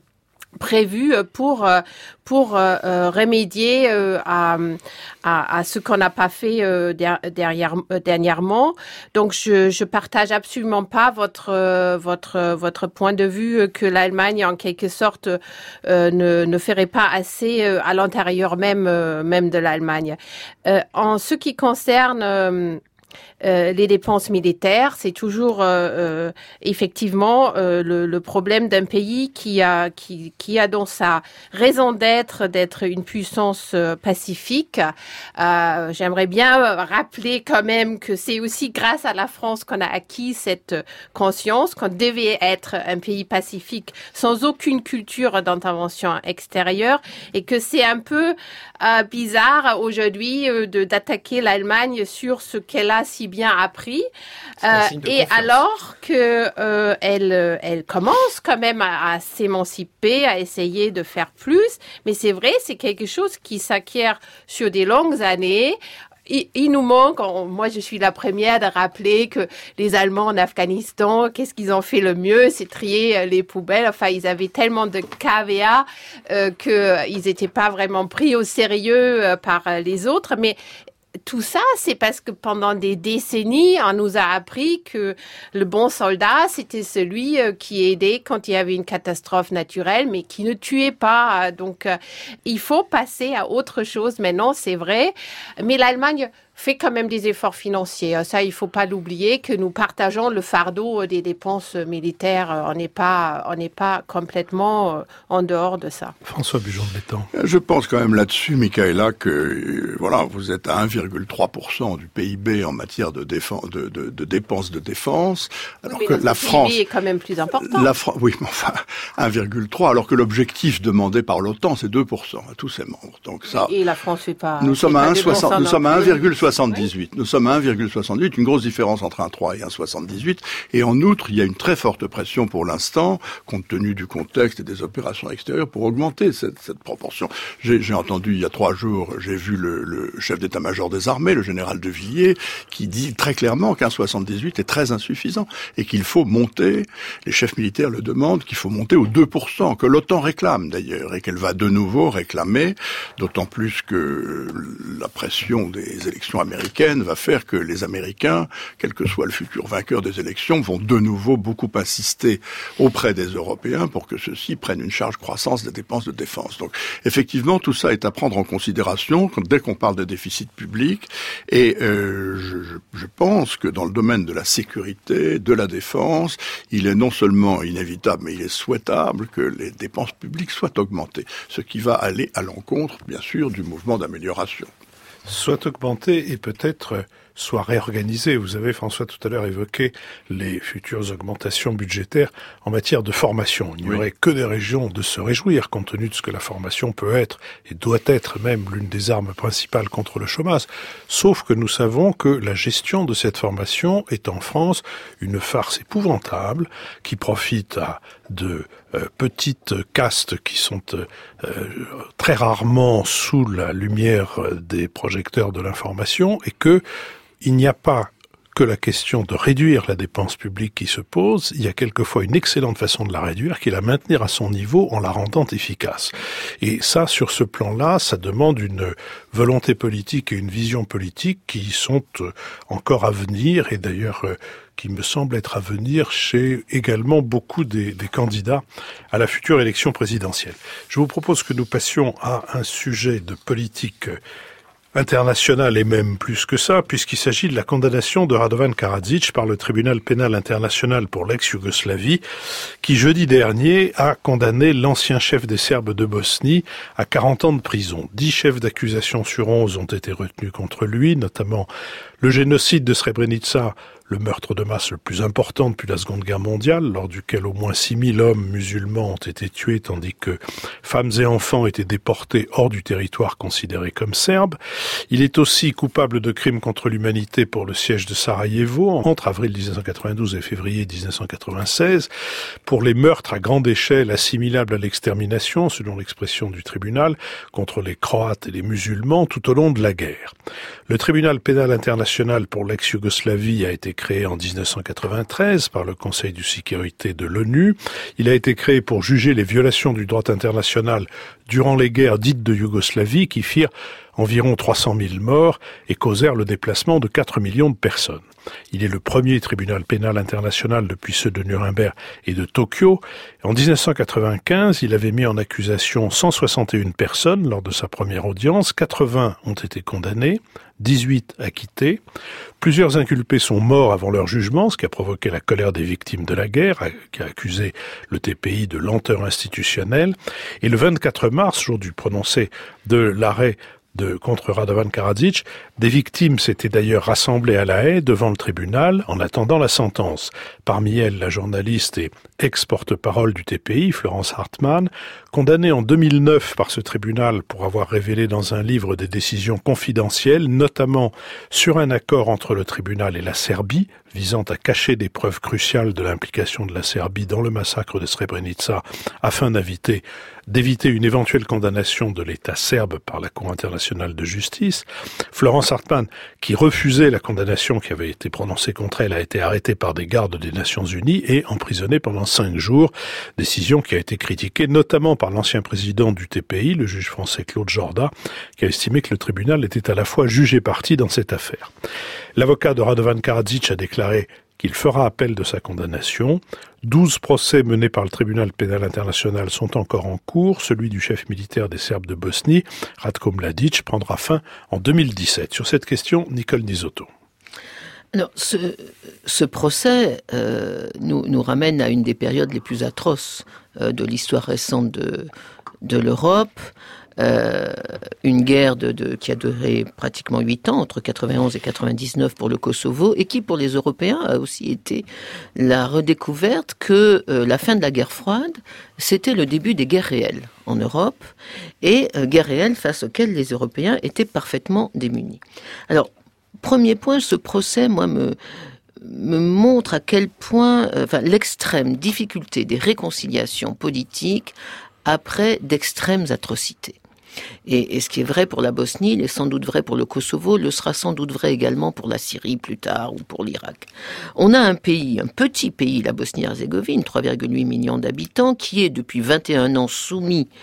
prévu pour pour euh, remédier euh, à, à à ce qu'on n'a pas fait euh, derrière euh, dernièrement. Donc je je partage absolument pas votre euh, votre votre point de vue que l'Allemagne en quelque sorte euh, ne ne ferait pas assez euh, à l'intérieur même euh, même de l'Allemagne. Euh, en ce qui concerne euh, Euh, les dépenses militaires, c'est toujours euh, euh, effectivement euh, le, le problème d'un pays qui a qui qui a dans sa raison d'être d'être une puissance euh, pacifique. Euh, j'aimerais bien rappeler quand même que c'est aussi grâce à la France qu'on a acquis cette conscience qu'on devait être un pays pacifique sans aucune culture d'intervention extérieure et que c'est un peu euh, bizarre aujourd'hui euh, de d'attaquer l'Allemagne sur ce qu'elle a si bien appris euh, et alors que euh, elle elle commence quand même à, à s'émanciper, à essayer de faire plus, mais c'est vrai, c'est quelque chose qui s'acquiert sur des longues années. Il, il nous manque, on, moi je suis la première de rappeler que les Allemands en Afghanistan, qu'est-ce qu'ils ont fait le mieux, c'est trier les poubelles. Enfin, ils avaient tellement de K V A euh, qu'ils n'étaient pas vraiment pris au sérieux euh, par les autres, mais tout ça, c'est parce que pendant des décennies, on nous a appris que le bon soldat, c'était celui qui aidait quand il y avait une catastrophe naturelle, mais qui ne tuait pas. Donc, il faut passer à autre chose maintenant, c'est vrai. Mais l'Allemagne fait quand même des efforts financiers. Ça, il faut pas l'oublier, que nous partageons le fardeau des dépenses militaires. On n'est pas, on n'est pas complètement en dehors de ça. François Bujon de l'Étang. Je pense quand même là-dessus, Michaëla, que voilà, vous êtes à un virgule trois pour cent du P I B en matière de, défense, de, de, de dépenses de défense, alors oui, que la France, P I B est quand même plus important. La France, oui, mais enfin un virgule trois, alors que l'objectif demandé par l'OTAN, c'est deux pour cent à tous ses membres. Donc ça. Et la France fait pas. Nous sommes à un virgule soixante, nous sommes à un virgule soixante. soixante-dix-huit. Oui. Nous sommes à un virgule soixante-huit, une grosse différence entre un virgule trois et un virgule soixante-dix-huit. Et en outre, il y a une très forte pression pour l'instant, compte tenu du contexte et des opérations extérieures, pour augmenter cette, cette proportion. J'ai, j'ai entendu il y a trois jours, j'ai vu le, le chef d'état-major des armées, le général de Villiers, qui dit très clairement qu'un virgule soixante-dix-huit est très insuffisant et qu'il faut monter, les chefs militaires le demandent, qu'il faut monter aux deux pour cent, que l'OTAN réclame d'ailleurs, et qu'elle va de nouveau réclamer, d'autant plus que la pression des élections l'administration américaine va faire que les Américains, quel que soit le futur vainqueur des élections, vont de nouveau beaucoup insister auprès des Européens pour que ceux-ci prennent une charge croissante des dépenses de défense. Donc, effectivement, tout ça est à prendre en considération dès qu'on parle de déficit public. Et euh, je, je pense que dans le domaine de la sécurité, de la défense, il est non seulement inévitable, mais il est souhaitable que les dépenses publiques soient augmentées, ce qui va aller à l'encontre, bien sûr, du mouvement d'amélioration. Soit augmenté et peut-être soit réorganisé. Vous avez, François, tout à l'heure évoqué les futures augmentations budgétaires en matière de formation. Il n'y aurait oui. que des régions de se réjouir, compte tenu de ce que la formation peut être et doit être même l'une des armes principales contre le chômage. Sauf que nous savons que la gestion de cette formation est en France une farce épouvantable qui profite à de euh, petites castes qui sont euh, très rarement sous la lumière des projecteurs de l'information et que il n'y a pas que la question de réduire la dépense publique qui se pose, il y a quelquefois une excellente façon de la réduire, qui est la maintenir à son niveau en la rendant efficace. Et ça, sur ce plan-là, ça demande une volonté politique et une vision politique qui sont encore à venir, et d'ailleurs qui me semble être à venir chez également beaucoup des, des candidats à la future élection présidentielle. Je vous propose que nous passions à un sujet de politique international et même plus que ça, puisqu'il s'agit de la condamnation de Radovan Karadzic par le tribunal pénal international pour l'ex-Yougoslavie, qui jeudi dernier a condamné l'ancien chef des Serbes de Bosnie à quarante ans de prison. Dix chefs d'accusation sur onze ont été retenus contre lui, notamment le génocide de Srebrenica, le meurtre de masse le plus important depuis la Seconde Guerre mondiale, lors duquel au moins six mille hommes musulmans ont été tués, tandis que femmes et enfants étaient déportés hors du territoire considéré comme serbe. Il est aussi coupable de crimes contre l'humanité pour le siège de Sarajevo entre avril dix-neuf cent quatre-vingt-douze et février dix-neuf cent quatre-vingt-seize, pour les meurtres à grande échelle assimilables à l'extermination, selon l'expression du tribunal, contre les Croates et les musulmans tout au long de la guerre. Le tribunal pénal international pour l'ex-Yougoslavie a été créé en dix-neuf cent quatre-vingt-treize par le Conseil de sécurité de l'ONU. Il a été créé pour juger les violations du droit international durant les guerres dites de Yougoslavie qui firent environ trois cent mille morts et causèrent le déplacement de quatre millions de personnes. Il est le premier tribunal pénal international depuis ceux de Nuremberg et de Tokyo. En dix-neuf cent quatre-vingt-quinze, il avait mis en accusation cent soixante et une personnes lors de sa première audience. quatre-vingts ont été condamnés, dix-huit acquittés. Plusieurs inculpés sont morts avant leur jugement, ce qui a provoqué la colère des victimes de la guerre, qui a accusé le T P I de lenteur institutionnelle. Et le vingt-quatre mars, jour du prononcé de l'arrêt de contre Radovan Karadzic, des victimes s'étaient d'ailleurs rassemblées à La Haye devant le tribunal en attendant la sentence. Parmi elles, la journaliste et ex-porte-parole du T P I, Florence Hartmann, condamnée en deux mille neuf par ce tribunal pour avoir révélé dans un livre des décisions confidentielles, notamment sur un accord entre le tribunal et la Serbie, visant à cacher des preuves cruciales de l'implication de la Serbie dans le massacre de Srebrenica, afin d'éviter, d'éviter une éventuelle condamnation de l'État serbe par la Cour internationale de justice. Florence Hartmann, qui refusait la condamnation qui avait été prononcée contre elle, a été arrêtée par des gardes des Nations Unies et emprisonnée pendant cinq jours, décision qui a été critiquée notamment par l'ancien président du T P I, le juge français Claude Jorda, qui a estimé que le tribunal était à la fois juge et partie dans cette affaire. L'avocat de Radovan Karadzic a déclaré qu'il fera appel de sa condamnation. Douze procès menés par le tribunal pénal international sont encore en cours. Celui du chef militaire des Serbes de Bosnie, Ratko Mladic, prendra fin en deux mille dix-sept. Sur cette question, Nicole Nisotto. Alors, ce, ce procès euh, nous, nous ramène à une des périodes les plus atroces euh, de l'histoire récente de, de l'Europe. Euh, une guerre de, de, qui a duré pratiquement huit ans, entre quatre-vingt-onze et quatre-vingt-dix-neuf pour le Kosovo, et qui, pour les Européens, a aussi été la redécouverte que euh, la fin de la guerre froide, c'était le début des guerres réelles en Europe, et euh, guerres réelles face auxquelles les Européens étaient parfaitement démunis. Alors, premier point, ce procès, moi, me... me montre à quel point, euh, enfin, l'extrême difficulté des réconciliations politiques après d'extrêmes atrocités. Et, et ce qui est vrai pour la Bosnie, il est sans doute vrai pour le Kosovo, le sera sans doute vrai également pour la Syrie plus tard ou pour l'Irak. On a un pays, un petit pays, la Bosnie-Herzégovine, trois virgule huit millions d'habitants, qui est depuis vingt et un ans soumis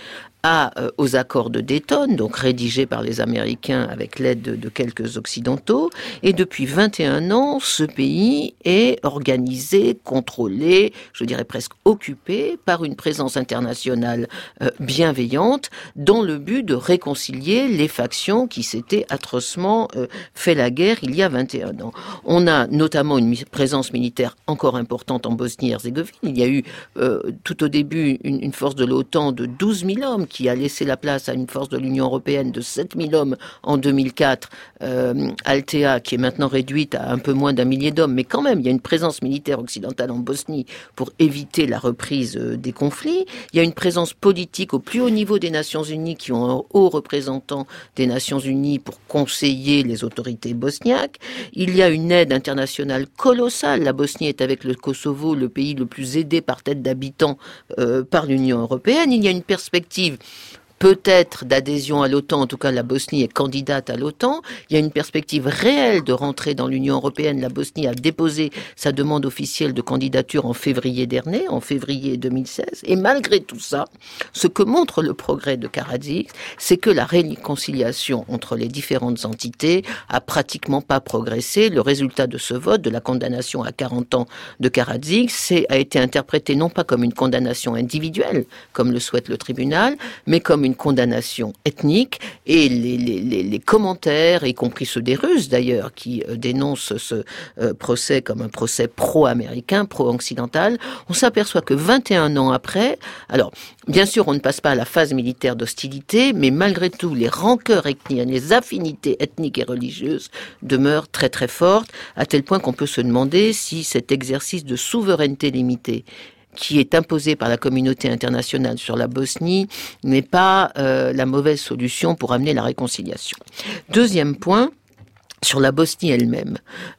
à, euh, aux accords de Dayton, donc rédigés par les Américains avec l'aide de, de quelques Occidentaux. Et depuis vingt et un ans, ce pays est organisé, contrôlé, je dirais presque occupé par une présence internationale euh, bienveillante dans le but de réconcilier les factions qui s'étaient atrocement euh, fait la guerre il y a vingt et un ans. On a notamment une présence militaire encore importante en Bosnie-Herzégovine. Il y a eu euh, tout au début une, une force de l'OTAN de douze mille hommes qui a laissé la place à une force de l'Union européenne de sept mille hommes en deux mille quatre, euh, Altea, qui est maintenant réduite à un peu moins d'un millier d'hommes, mais quand même, il y a une présence militaire occidentale en Bosnie pour éviter la reprise euh, des conflits. Il y a une présence politique au plus haut niveau des Nations Unies qui ont un haut représentant des Nations Unies pour conseiller les autorités bosniaques. Il y a une aide internationale colossale. La Bosnie est avec le Kosovo le pays le plus aidé par tête d'habitants euh, par l'Union européenne. Il y a une perspective peut-être d'adhésion à l'OTAN, en tout cas la Bosnie est candidate à l'OTAN. Il y a une perspective réelle de rentrer dans l'Union européenne. La Bosnie a déposé sa demande officielle de candidature en février dernier, en février deux mille seize. Et malgré tout ça, ce que montre le progrès de Karadzic, c'est que la réconciliation entre les différentes entités a pratiquement pas progressé. Le résultat de ce vote, de la condamnation à quarante ans de Karadzic, c'est, a été interprété non pas comme une condamnation individuelle, comme le souhaite le tribunal, mais comme une condamnation ethnique, et les, les, les, les commentaires, y compris ceux des Russes d'ailleurs, qui euh, dénoncent ce euh, procès comme un procès pro-américain, pro-occidental, on s'aperçoit que vingt et un ans après, alors bien sûr on ne passe pas à la phase militaire d'hostilité, mais malgré tout les rancœurs ethniques, les affinités ethniques et religieuses demeurent très très fortes, à tel point qu'on peut se demander si cet exercice de souveraineté limitée qui est imposé par la communauté internationale sur la Bosnie n'est pas euh, la mauvaise solution pour amener la réconciliation. Deuxième point, sur la Bosnie elle-même.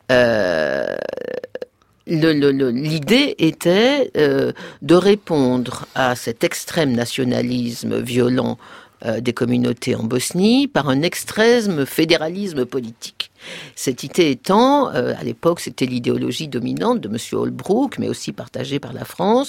Euh, le, le, le, l'idée était euh, de répondre à cet extrême nationalisme violent euh, des communautés en Bosnie par un extrême fédéralisme politique. Cette idée étant, euh, à l'époque, c'était l'idéologie dominante de M. Holbrooke, mais aussi partagée par la France,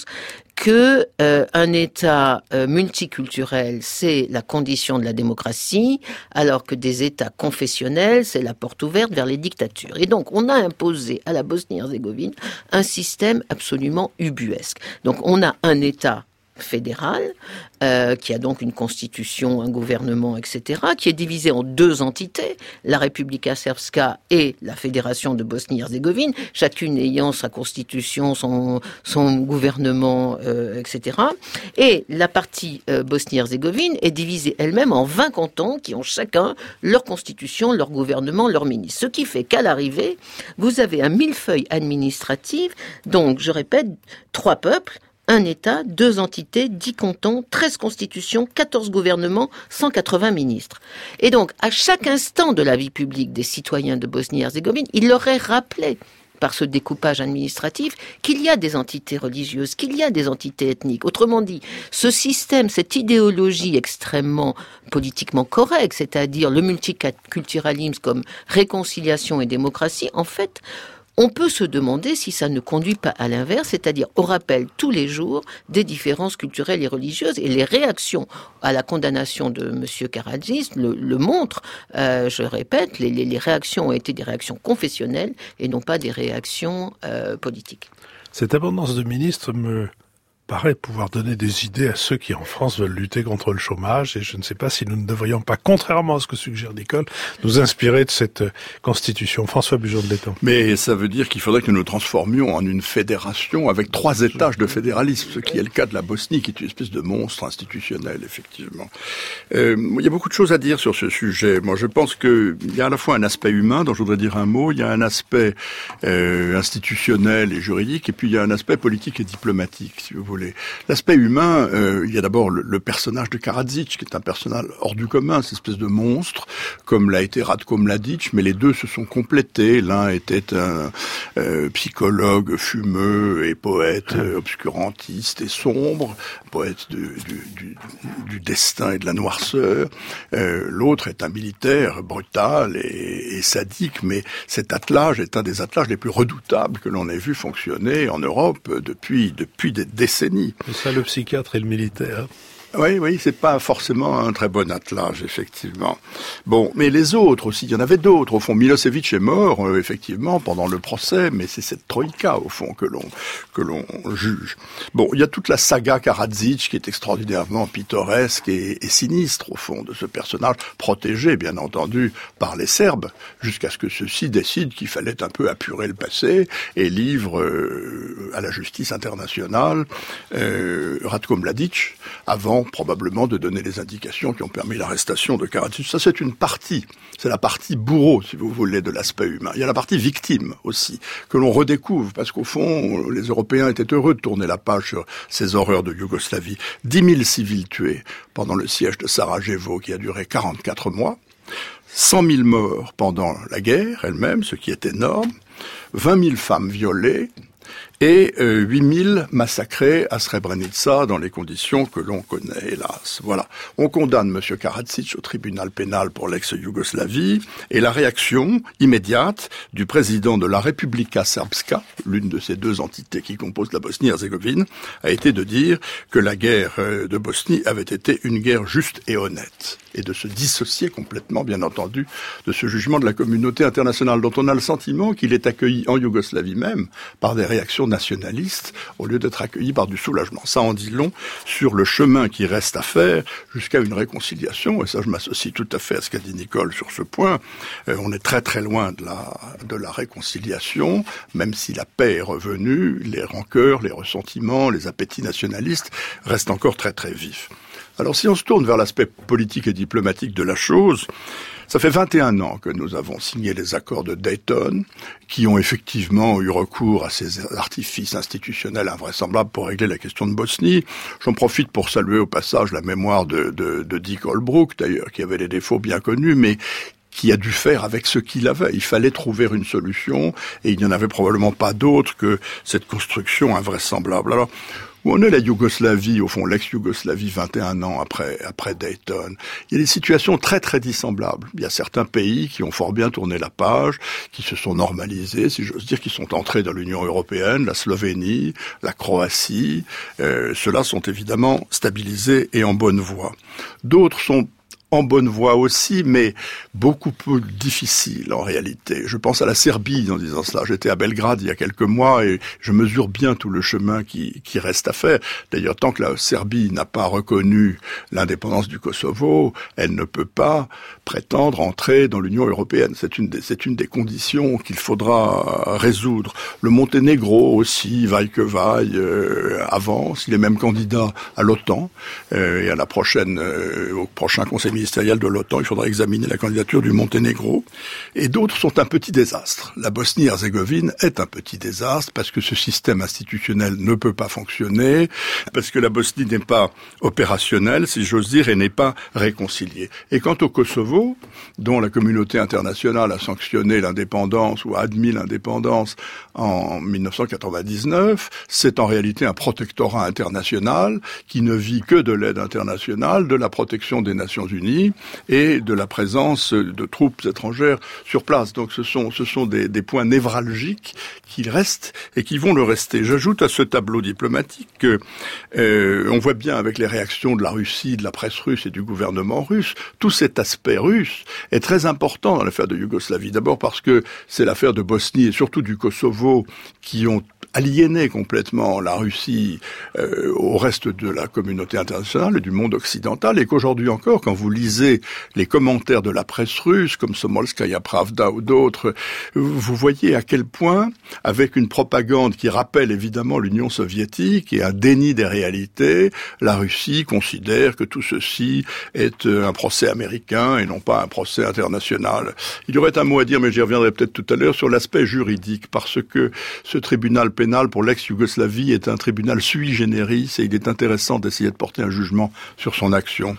que euh, un État euh, multiculturel, c'est la condition de la démocratie, alors que des États confessionnels, c'est la porte ouverte vers les dictatures. Et donc, on a imposé à la Bosnie-Herzégovine un système absolument ubuesque. Donc, on a un État fédéral, euh, qui a donc une constitution, un gouvernement, et cetera, qui est divisé en deux entités, la Republika Srpska et la Fédération de Bosnie-Herzégovine, chacune ayant sa constitution, son, son gouvernement, euh, et cetera. Et la partie euh, Bosnie-Herzégovine est divisée elle-même en vingt cantons qui ont chacun leur constitution, leur gouvernement, leur ministre. Ce qui fait qu'à l'arrivée, vous avez un millefeuille administratif, donc, je répète, trois peuples, un État, deux entités, dix cantons, treize constitutions, quatorze gouvernements, cent quatre-vingts ministres. Et donc, à chaque instant de la vie publique des citoyens de Bosnie-Herzégovine, il leur est rappelé, par ce découpage administratif, qu'il y a des entités religieuses, qu'il y a des entités ethniques. Autrement dit, ce système, cette idéologie extrêmement politiquement correcte, c'est-à-dire le multiculturalisme comme réconciliation et démocratie, en fait, on peut se demander si ça ne conduit pas à l'inverse, c'est-à-dire au rappel tous les jours des différences culturelles et religieuses, et les réactions à la condamnation de M. Karadzic le, le montrent. Euh, je répète, les, les, les réactions ont été des réactions confessionnelles et non pas des réactions euh, politiques. Cette abondance de ministres me paraît pouvoir donner des idées à ceux qui, en France, veulent lutter contre le chômage. Et je ne sais pas si nous ne devrions pas, contrairement à ce que suggère Nicole, nous inspirer de cette constitution. François Bugeaud de l'Étang. Mais ça veut dire qu'il faudrait que nous nous transformions en une fédération avec trois étages de fédéralisme, ce qui est le cas de la Bosnie, qui est une espèce de monstre institutionnel, effectivement. Euh, il y a beaucoup de choses à dire sur ce sujet. Moi, je pense qu'il y a à la fois un aspect humain, dont je voudrais dire un mot, il y a un aspect euh, institutionnel et juridique, et puis il y a un aspect politique et diplomatique, si vous voulez. L'aspect humain, euh, il y a d'abord le, le personnage de Karadzic, qui est un personnage hors du commun, cette espèce de monstre, comme l'a été Ratko Mladic, mais les deux se sont complétés. L'un était un euh, psychologue fumeux et poète euh, obscurantiste et sombre, poète de, du, du, du destin et de la noirceur. Euh, l'autre est un militaire brutal et, et sadique, mais cet attelage est un des attelages les plus redoutables que l'on ait vu fonctionner en Europe depuis, depuis des décennies. C'est ça le psychiatre et le militaire. Oui, oui, c'est pas forcément un très bon attelage, effectivement. Bon, mais les autres aussi, il y en avait d'autres. Au fond, Milosevic est mort, euh, effectivement, pendant le procès, mais c'est cette troïka, au fond, que l'on que l'on juge. Bon, il y a toute la saga Karadzic, qui est extraordinairement pittoresque et, et sinistre, au fond, de ce personnage, protégé, bien entendu, par les Serbes, jusqu'à ce que ceux-ci décident qu'il fallait un peu apurer le passé et livrent euh, à la justice internationale euh, Ratko Mladic, avant probablement de donner les indications qui ont permis l'arrestation de Karadzic. Ça, c'est une partie. C'est la partie bourreau, si vous voulez, de l'aspect humain. Il y a la partie victime aussi, que l'on redécouvre, parce qu'au fond, les Européens étaient heureux de tourner la page sur ces horreurs de Yougoslavie. Dix mille civils tués pendant le siège de Sarajevo, qui a duré quarante-quatre mois. cent mille morts pendant la guerre elle-même, ce qui est énorme. vingt mille femmes violées. Et euh, huit mille massacrés à Srebrenica dans les conditions que l'on connaît, hélas. Voilà. On condamne M. Karadzic au tribunal pénal pour l'ex-Yougoslavie, et la réaction immédiate du président de la Republika Srpska, l'une de ces deux entités qui composent la Bosnie-Herzégovine, a été de dire que la guerre de Bosnie avait été une guerre juste et honnête, et de se dissocier complètement, bien entendu, de ce jugement de la communauté internationale, dont on a le sentiment qu'il est accueilli en Yougoslavie même par des réactions nationalistes au lieu d'être accueilli par du soulagement. Ça en dit long sur le chemin qui reste à faire jusqu'à une réconciliation, et ça je m'associe tout à fait à ce qu'a dit Nicole sur ce point. Euh, on est très très loin de la, de la réconciliation, même si la paix est revenue, les rancœurs, les ressentiments, les appétits nationalistes restent encore très très vifs. Alors si on se tourne vers l'aspect politique et diplomatique de la chose, ça fait vingt et un ans que nous avons signé les accords de Dayton, qui ont effectivement eu recours à ces artifices institutionnels invraisemblables pour régler la question de Bosnie. J'en profite pour saluer au passage la mémoire de, de, de Dick Holbrooke, d'ailleurs, qui avait des défauts bien connus, mais qui a dû faire avec ce qu'il avait. Il fallait trouver une solution, et il n'y en avait probablement pas d'autre que cette construction invraisemblable. Alors, où en est la Yougoslavie, au fond, l'ex-Yougoslavie, vingt et un ans après, après Dayton? Il y a des situations très très dissemblables. Il y a certains pays qui ont fort bien tourné la page, qui se sont normalisés, si j'ose dire, qui sont entrés dans l'Union européenne, la Slovénie, la Croatie. Euh, ceux-là sont évidemment stabilisés et en bonne voie. D'autres sont en bonne voie aussi, mais beaucoup plus difficile en réalité. Je pense à la Serbie en disant cela. J'étais à Belgrade il y a quelques mois et je mesure bien tout le chemin qui, qui reste à faire. D'ailleurs, tant que la Serbie n'a pas reconnu l'indépendance du Kosovo, elle ne peut pas prétendre entrer dans l'Union européenne. C'est une des, c'est une des conditions qu'il faudra résoudre. Le Monténégro aussi, vaille que vaille, euh, avance. Il est même candidat à l'OTAN euh, et à la prochaine, euh, au prochain Conseil ministériel de l'OTAN, il faudra examiner la candidature du Monténégro. Et d'autres sont un petit désastre. La Bosnie-Herzégovine est un petit désastre parce que ce système institutionnel ne peut pas fonctionner, parce que la Bosnie n'est pas opérationnelle, si j'ose dire, et n'est pas réconciliée. Et quant au Kosovo, dont la communauté internationale a sanctionné l'indépendance ou a admis l'indépendance en mille neuf cent quatre-vingt-dix-neuf, c'est en réalité un protectorat international qui ne vit que de l'aide internationale, de la protection des Nations Unies et de la présence de troupes étrangères sur place. Donc ce sont, ce sont des, des points névralgiques qui restent et qui vont le rester. J'ajoute à ce tableau diplomatique que euh, on voit bien avec les réactions de la Russie, de la presse russe et du gouvernement russe, tout cet aspect russe est très important dans l'affaire de Yougoslavie. D'abord parce que c'est l'affaire de Bosnie et surtout du Kosovo qui ont aliéné complètement la Russie euh, au reste de la communauté internationale et du monde occidental, et qu'aujourd'hui encore, quand vous lisez les commentaires de la presse russe, comme Somolskaya Pravda ou d'autres, vous voyez à quel point, avec une propagande qui rappelle évidemment l'Union soviétique et un déni des réalités, la Russie considère que tout ceci est un procès américain et non pas un procès international. Il y aurait un mot à dire, mais j'y reviendrai peut-être tout à l'heure, sur l'aspect juridique, parce que ce tribunal pénal pour l'ex-Yougoslavie est un tribunal sui generis et il est intéressant d'essayer de porter un jugement sur son action.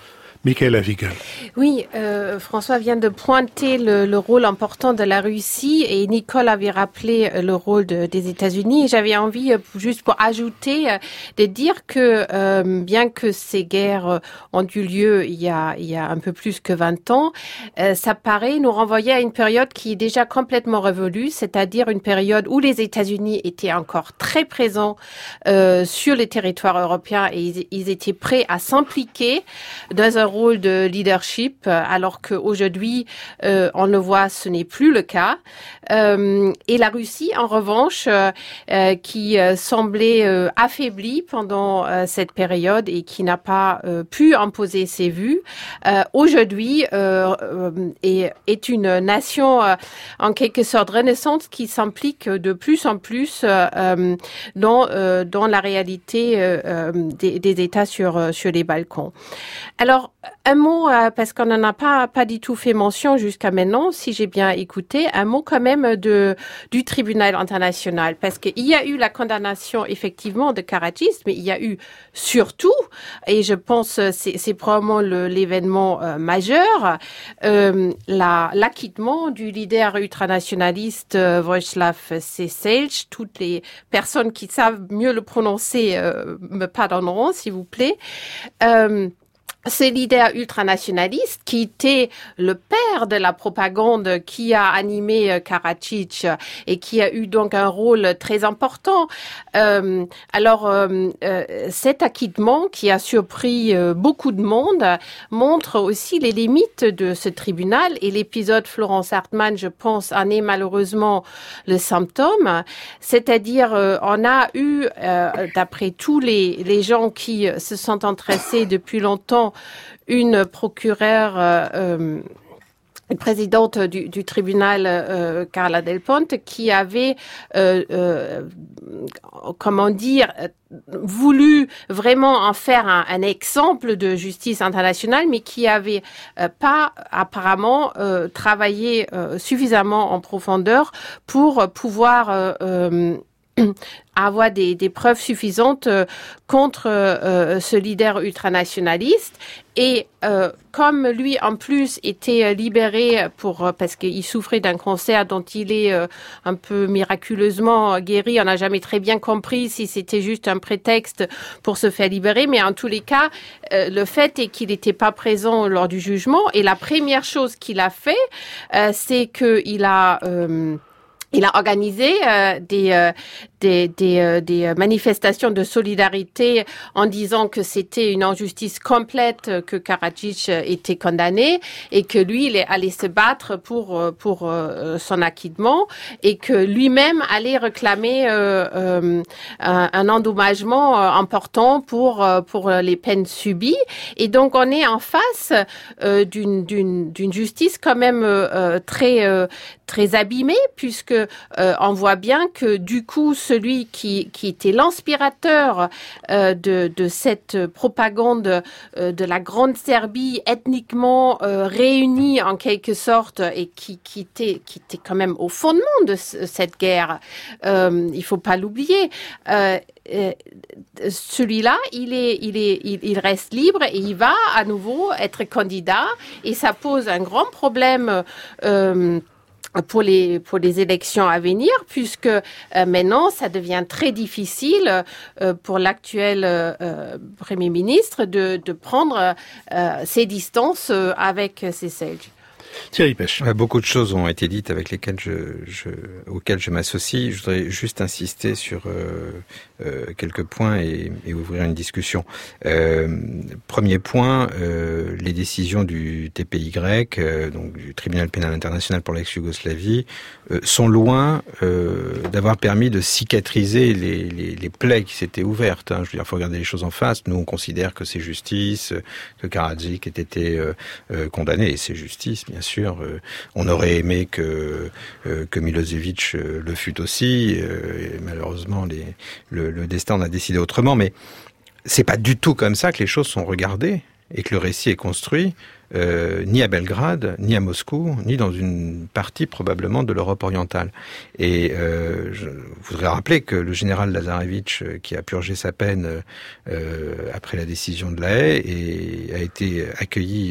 Michaela Wiegel. Oui, euh, François vient de pointer le, le rôle important de la Russie et Nicole avait rappelé le rôle de, des États-Unis. Et j'avais envie, juste pour ajouter, de dire que euh, bien que ces guerres ont eu lieu il y a, il y a un peu plus que vingt ans, euh, ça paraît nous renvoyer à une période qui est déjà complètement révolue, c'est-à-dire une période où les États-Unis étaient encore très présents euh, sur les territoires européens et ils, ils étaient prêts à s'impliquer dans un rôle de leadership, alors qu'aujourd'hui, euh, on le voit, ce n'est plus le cas. Euh, et la Russie, en revanche, euh, euh, qui euh, semblait euh, affaiblie pendant euh, cette période et qui n'a pas euh, pu imposer ses vues, euh, aujourd'hui euh, euh, est, est une nation euh, en quelque sorte renaissante qui s'implique de plus en plus euh, dans euh, dans la réalité euh, des, des États sur sur les Balkans. Alors, un mot, euh, parce qu'on n'en a pas, pas du tout fait mention jusqu'à maintenant, si j'ai bien écouté, un mot quand même de, du tribunal international, parce qu'il y a eu la condamnation effectivement de Karadzic, mais il y a eu surtout, et je pense c'est, c'est probablement le, l'événement euh, majeur, euh, la, l'acquittement du leader ultranationaliste euh, Vojislav Šešelj. Toutes les personnes qui savent mieux le prononcer euh, me pardonneront, s'il vous plaît. Euh, Ce leader ultranationaliste qui était le père de la propagande qui a animé Karadzic et qui a eu donc un rôle très important. Euh, alors, euh, euh, cet acquittement qui a surpris euh, beaucoup de monde montre aussi les limites de ce tribunal et l'épisode Florence Hartmann, je pense, en est malheureusement le symptôme. C'est-à-dire, euh, on a eu, euh, d'après tous les, les gens qui se sont intéressés depuis longtemps, une procureure, euh, une présidente du, du tribunal, euh, Carla Del Ponte, qui avait, euh, euh, comment dire, voulu vraiment en faire un, un exemple de justice internationale, mais qui avait euh, pas apparemment euh, travaillé euh, suffisamment en profondeur pour pouvoir euh, euh, avoir des, des preuves suffisantes euh, contre euh, ce leader ultranationaliste. Et euh, comme lui, en plus, était libéré pour parce qu'il souffrait d'un cancer dont il est euh, un peu miraculeusement guéri, on n'a jamais très bien compris si c'était juste un prétexte pour se faire libérer. Mais en tous les cas, euh, le fait est qu'il n'était pas présent lors du jugement. Et la première chose qu'il a fait, euh, c'est qu'il a... Euh, Il a organisé euh, des, euh, des, des, euh, des manifestations de solidarité en disant que c'était une injustice complète que Karadzic était condamné et que lui, il allait se battre pour, pour euh, son acquittement et que lui-même allait réclamer euh, euh, un, un endommagement important pour, pour les peines subies. Et donc, on est en face euh, d'une, d'une, d'une justice quand même euh, très, euh, très abîmée puisque Euh, on voit bien que du coup, celui qui, qui était l'inspirateur euh, de, de cette propagande euh, de la Grande Serbie ethniquement euh, réunie en quelque sorte et qui, qui, était, qui était quand même au fondement de ce, cette guerre, euh, il faut pas l'oublier. Euh, Euh, celui-là, il est, il est, il, il reste libre et il va à nouveau être candidat et ça pose un grand problème euh, pour les pour les élections à venir puisque euh, maintenant ça devient très difficile euh, pour l'actuel euh, Premier ministre de de prendre euh, ses distances euh, avec Šešelj. Thierry Pêche. Beaucoup de choses ont été dites avec lesquelles je, je, auxquelles je m'associe. Je voudrais juste insister sur euh, euh, quelques points et, et ouvrir une discussion. Euh, premier point, euh, les décisions du T P Y, euh, donc du Tribunal pénal international pour l'ex-Yougoslavie, euh, sont loin euh, d'avoir permis de cicatriser les, les, les plaies qui s'étaient ouvertes. Hein. Je veux dire, il faut regarder les choses en face. Nous, on considère que c'est justice, que Karadzic ait été euh, euh, condamné, et c'est justice, bien sûr. Euh, on aurait aimé que euh, que Milosevic euh, le fût aussi. Euh, et malheureusement, les, le, le destin en a décidé autrement. Mais c'est pas du tout comme ça que les choses sont regardées. et que le récit est construit euh, ni à Belgrade, ni à Moscou, ni dans une partie probablement de l'Europe orientale. Et euh, je voudrais rappeler que le général Lazarevitch, qui a purgé sa peine euh, après la décision de La Haye, et a été accueilli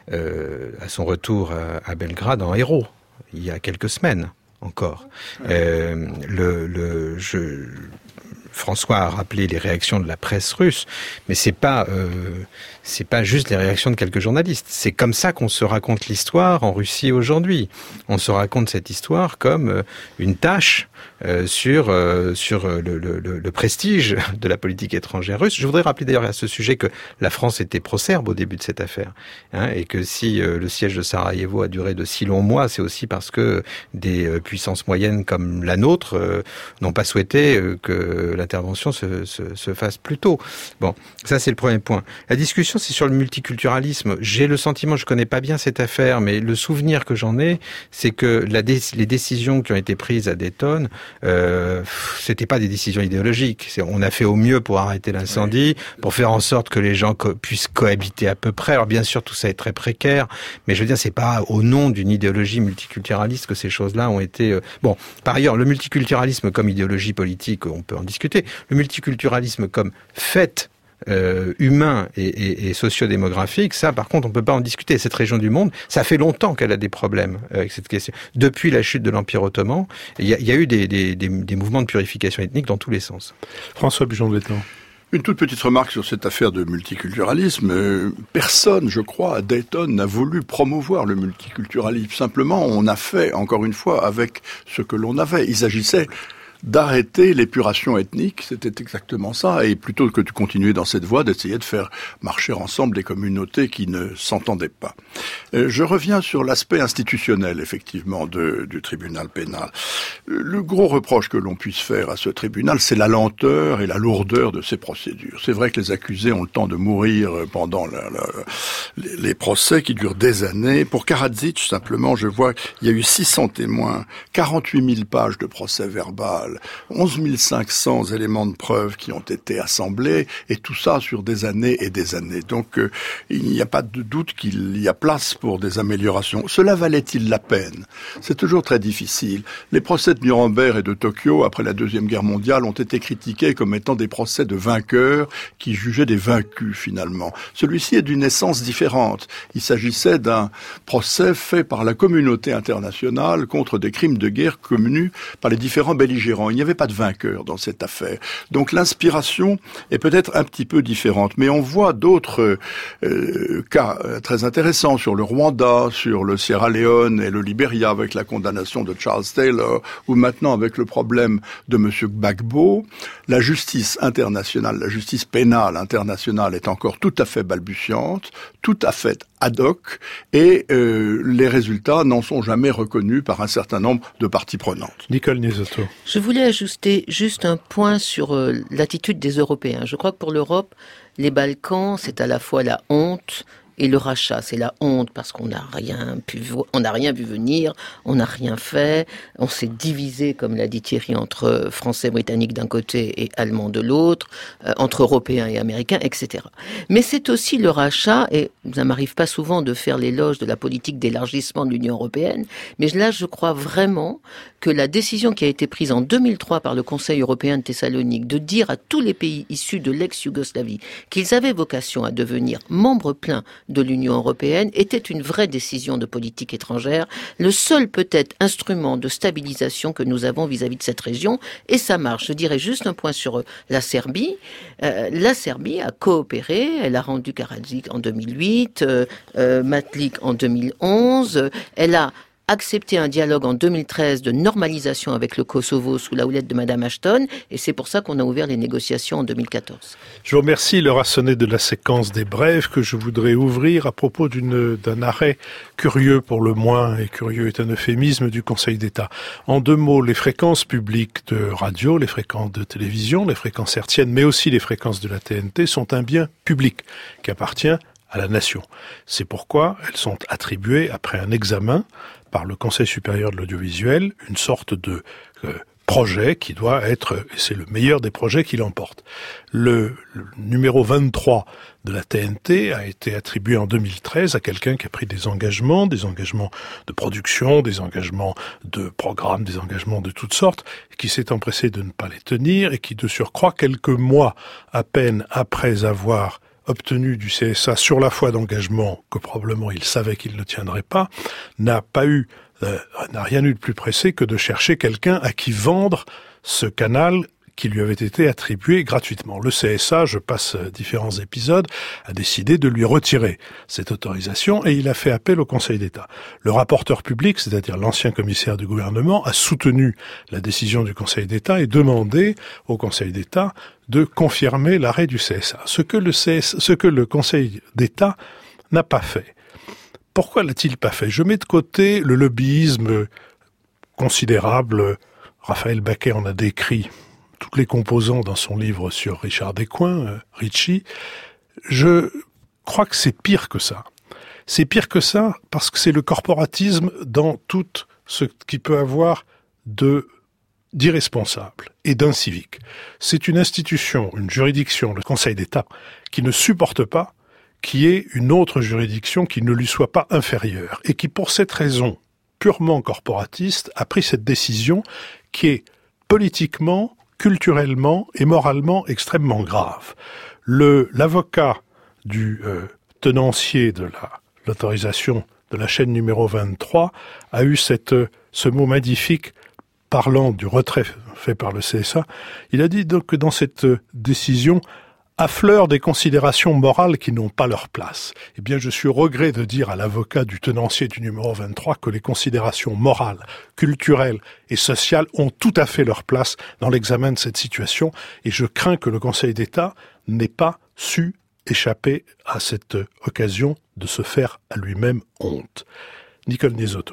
euh, à son retour à, à Belgrade en héros il y a quelques semaines encore. Euh, le, le, je, François a rappelé les réactions de la presse russe, mais c'est pas euh, c'est pas juste les réactions de quelques journalistes. C'est comme ça qu'on se raconte l'histoire en Russie aujourd'hui. On se raconte cette histoire comme euh, une tâche euh, sur euh, sur le, le, le prestige de la politique étrangère russe. Je voudrais rappeler d'ailleurs à ce sujet que la France était pro-serbe au début de cette affaire, hein, et que si euh, le siège de Sarajevo a duré de si longs mois, c'est aussi parce que des euh, puissances moyennes comme la nôtre euh, n'ont pas souhaité euh, que l'intervention se, se, se fasse plus tôt. Bon, ça c'est le premier point. La discussion, c'est sur le multiculturalisme. J'ai le sentiment, je connais pas bien cette affaire, mais le souvenir que j'en ai, c'est que la dé- les décisions qui ont été prises à Dayton, euh, c'était pas des décisions idéologiques. C'est, on a fait au mieux pour arrêter l'incendie, pour faire en sorte que les gens co- puissent cohabiter à peu près. Alors bien sûr, tout ça est très précaire, mais je veux dire, c'est pas au nom d'une idéologie multiculturaliste que ces choses-là ont été... Euh... Bon, par ailleurs, le multiculturalisme comme idéologie politique, on peut en discuter. Le multiculturalisme comme fait Euh, humain et, et, et sociodémographique, ça par contre on peut pas en discuter. Cette région du monde, ça fait longtemps qu'elle a des problèmes avec cette question. Depuis la chute de l'Empire ottoman, il y a, il y a eu des, des, des, des mouvements de purification ethnique dans tous les sens. François Bujon-de-L'étang. Une toute petite remarque sur cette affaire de multiculturalisme. Euh, personne, je crois, à Dayton n'a voulu promouvoir le multiculturalisme. Simplement, on a fait, encore une fois, avec ce que l'on avait. Il s'agissait d'arrêter l'épuration ethnique, c'était exactement ça, et plutôt que de continuer dans cette voie, d'essayer de faire marcher ensemble des communautés qui ne s'entendaient pas. Euh, je reviens sur l'aspect institutionnel, effectivement, de, du tribunal pénal. Le gros reproche que l'on puisse faire à ce tribunal, c'est la lenteur et la lourdeur de ces procédures. C'est vrai que les accusés ont le temps de mourir pendant la, la, les, les procès qui durent des années. Pour Karadzic, simplement, je vois qu'il y a eu six cents témoins, quarante-huit mille pages de procès-verbal, onze mille cinq cents éléments de preuve qui ont été assemblés, et tout ça sur des années et des années. Donc, euh, il n'y a pas de doute qu'il y a place pour des améliorations. Cela valait-il la peine? C'est toujours très difficile. Les procès de Nuremberg et de Tokyo, après la Deuxième Guerre mondiale, ont été critiqués comme étant des procès de vainqueurs qui jugeaient des vaincus, finalement. Celui-ci est d'une essence différente. Il s'agissait d'un procès fait par la communauté internationale contre des crimes de guerre commis par les différents belligérants. Il n'y avait pas de vainqueur dans cette affaire. Donc l'inspiration est peut-être un petit peu différente. Mais on voit d'autres euh, cas très intéressants sur le Rwanda, sur le Sierra Leone et le Libéria avec la condamnation de Charles Taylor, ou maintenant avec le problème de M. Gbagbo. La justice internationale, la justice pénale internationale est encore tout à fait balbutiante, tout à fait ad hoc, et euh, les résultats n'en sont jamais reconnus par un certain nombre de parties prenantes. Nicole Niezotto. Je voulais ajouter juste un point sur euh, l'attitude des Européens. Je crois que pour l'Europe, les Balkans, c'est à la fois la honte et le rachat. C'est la honte parce qu'on n'a rien pu, on n'a rien vu venir, on n'a rien fait, on s'est divisé, comme l'a dit Thierry, entre Français, Britanniques d'un côté et Allemands de l'autre, euh, entre Européens et Américains, et cetera. Mais c'est aussi le rachat, et ça m'arrive pas souvent de faire l'éloge de la politique d'élargissement de l'Union européenne, mais là, je crois vraiment que la décision qui a été prise en deux mille trois par le Conseil européen de Thessalonique de dire à tous les pays issus de l'ex-Yougoslavie qu'ils avaient vocation à devenir membres pleins de l'Union européenne était une vraie décision de politique étrangère, le seul peut-être instrument de stabilisation que nous avons vis-à-vis de cette région, et ça marche. Je dirais juste un point sur la Serbie. Euh, la Serbie a coopéré, elle a rendu Karadzic en deux mille huit, euh, euh, Matlik en deux mille onze, elle a accepté un dialogue en deux mille treize de normalisation avec le Kosovo sous la houlette de Madame Ashton, et c'est pour ça qu'on a ouvert les négociations en deux mille quatorze. Je vous remercie. L'heure a sonné de la séquence des brèves que je voudrais ouvrir à propos d'une, d'un arrêt curieux pour le moins, et curieux est un euphémisme du Conseil d'État. En deux mots, les fréquences publiques de radio, les fréquences de télévision, les fréquences hertziennes, mais aussi les fréquences de la T N T sont un bien public qui appartient à la nation. C'est pourquoi elles sont attribuées après un examen par le Conseil supérieur de l'audiovisuel, une sorte de euh, projet qui doit être, et c'est le meilleur des projets qui l'emporte. Le, le numéro vingt-trois de la T N T a été attribué en deux mille treize à quelqu'un qui a pris des engagements, des engagements de production, des engagements de programme, des engagements de toutes sortes, qui s'est empressé de ne pas les tenir et qui, de surcroît, quelques mois à peine après avoir obtenu du C S A sur la foi d'engagement que probablement il savait qu'il ne tiendrait pas, n'a pas eu, euh, n'a rien eu de plus pressé que de chercher quelqu'un à qui vendre ce canal qui lui avait été attribué gratuitement. Le C S A, je passe différents épisodes, a décidé de lui retirer cette autorisation et il a fait appel au Conseil d'État. Le rapporteur public, c'est-à-dire l'ancien commissaire du gouvernement, a soutenu la décision du Conseil d'État et demandé au Conseil d'État de confirmer l'arrêt du C S A. Ce que le C S A, ce que le Conseil d'État n'a pas fait. Pourquoi l'a-t-il pas fait? Je mets de côté le lobbyisme considérable. Raphaël Baquet en a décrit toutes les composants dans son livre sur Richard Descoings, euh, Richie. Je crois que c'est pire que ça. C'est pire que ça parce que c'est le corporatisme dans tout ce qui peut avoir de d'irresponsable et d'incivique. C'est une institution, une juridiction, le Conseil d'État, qui ne supporte pas qu'il y ait une autre juridiction qui ne lui soit pas inférieure et qui, pour cette raison purement corporatiste, a pris cette décision qui est politiquement, culturellement et moralement extrêmement grave. Le, l'avocat du euh, tenancier de la, l'autorisation de la chaîne numéro vingt-trois a eu cette, ce mot magnifique parlant du retrait fait par le C S A. Il a dit donc que dans cette décision affleurent des considérations morales qui n'ont pas leur place. Eh bien, je suis au regret de dire à l'avocat du tenancier du numéro vingt-trois que les considérations morales, culturelles et sociales ont tout à fait leur place dans l'examen de cette situation et je crains que le Conseil d'État n'ait pas su échapper à cette occasion de se faire à lui-même honte. Nicole Niesotto.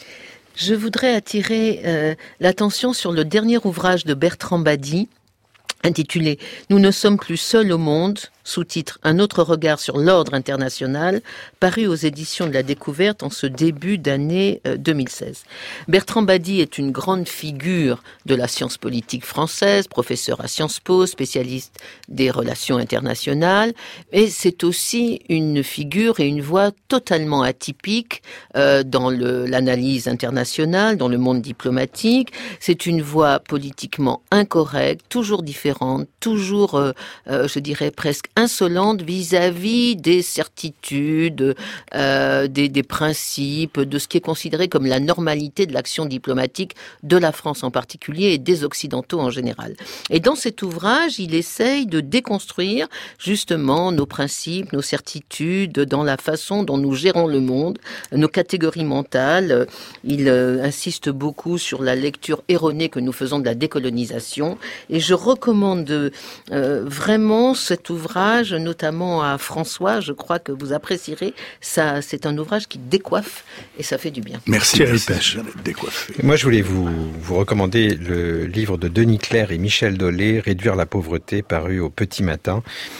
Je voudrais attirer euh, l'attention sur le dernier ouvrage de Bertrand Badi, intitulé « Nous ne sommes plus seuls au monde », sous-titre « Un autre regard sur l'ordre international », paru aux éditions de la Découverte en ce début d'année deux mille seize. Bertrand Badi est une grande figure de la science politique française, professeur à Sciences Po, spécialiste des relations internationales, et c'est aussi une figure et une voix totalement atypique euh, dans le, l'analyse internationale, dans le monde diplomatique. C'est une voix politiquement incorrecte, toujours différente, toujours, euh, euh, je dirais, presque insolente vis-à-vis des certitudes, euh, des, des principes, de ce qui est considéré comme la normalité de l'action diplomatique de la France en particulier et des Occidentaux en général. Et dans cet ouvrage, il essaye de déconstruire justement nos principes, nos certitudes, dans la façon dont nous gérons le monde, nos catégories mentales. Il euh, insiste beaucoup sur la lecture erronée que nous faisons de la décolonisation. Et je recommande euh, vraiment cet ouvrage, notamment à François, je crois que vous apprécierez. Ça, c'est un ouvrage qui décoiffe et ça fait du bien. Merci, merci. Moi, je voulais vous, vous recommander le livre de Denis Clerc et Michel Dolé, Réduire la pauvreté, paru au Petit Matin.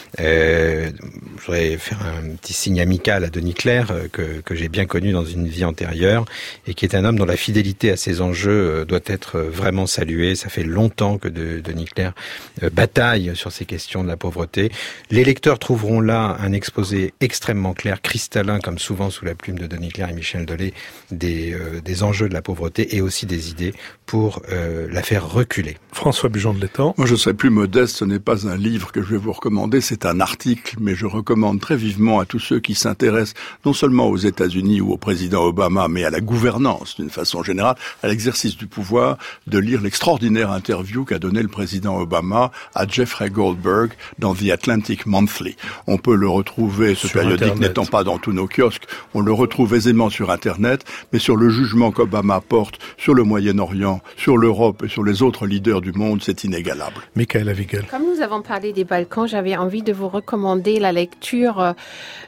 Euh, je voudrais faire un petit signe amical à Denis Clerc, que, que j'ai bien connu dans une vie antérieure, et qui est un homme dont la fidélité à ses enjeux doit être vraiment saluée. Ça fait longtemps que de, Denis Clerc bataille sur ces questions de la pauvreté. Les lecteurs trouveront là un exposé extrêmement clair, cristallin, comme souvent sous la plume de Denis Clerc et Michel Dolé, des, euh, des enjeux de la pauvreté et aussi des idées pour euh, la faire reculer. François Bujon de l'Étang. Moi, je serais plus modeste. Ce n'est pas un livre que je vais vous recommander, c'est un article, mais je recommande très vivement à tous ceux qui s'intéressent non seulement aux États-Unis ou au président Obama, mais à la gouvernance d'une façon générale, à l'exercice du pouvoir, de lire l'extraordinaire interview qu'a donné le président Obama à Jeffrey Goldberg dans The Atlantic Monthly. On peut le retrouver, ce sur périodique Internet. N'étant pas dans tous nos kiosques, on le retrouve aisément sur Internet, mais sur le jugement qu'Obama porte sur le Moyen-Orient, sur l'Europe et sur les autres leaders du monde, c'est inégalable. Michaël Avigel. Comme nous avons parlé des Balkans, j'avais envie de vous recommander la lecture euh,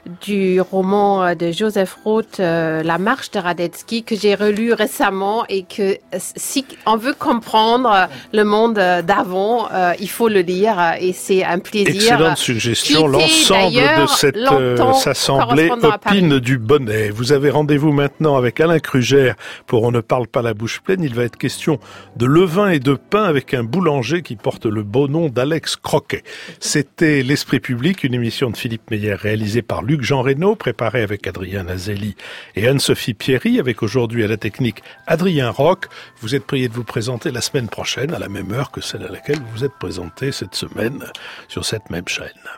du roman de Joseph Roth, euh, La marche de Radetzky, que j'ai relu récemment et que si on veut comprendre le monde d'avant, euh, il faut le lire et c'est un plaisir. Excellente suggestion. digestion, l'ensemble de cette euh, assemblée Opine du Bonnet. Vous avez rendez-vous maintenant avec Alain Krugère pour On ne parle pas la bouche pleine. Il va être question de levain et de pain avec un boulanger qui porte le beau nom d'Alex Croquet. C'était L'Esprit public, une émission de Philippe Meyer réalisée par Luc-Jean Reynaud, préparée avec Adrien Nazelli et Anne-Sophie Pierry, avec aujourd'hui à la technique Adrien Roch. Vous êtes prié de vous présenter la semaine prochaine à la même heure que celle à laquelle vous vous êtes présenté cette semaine sur cette même chaîne.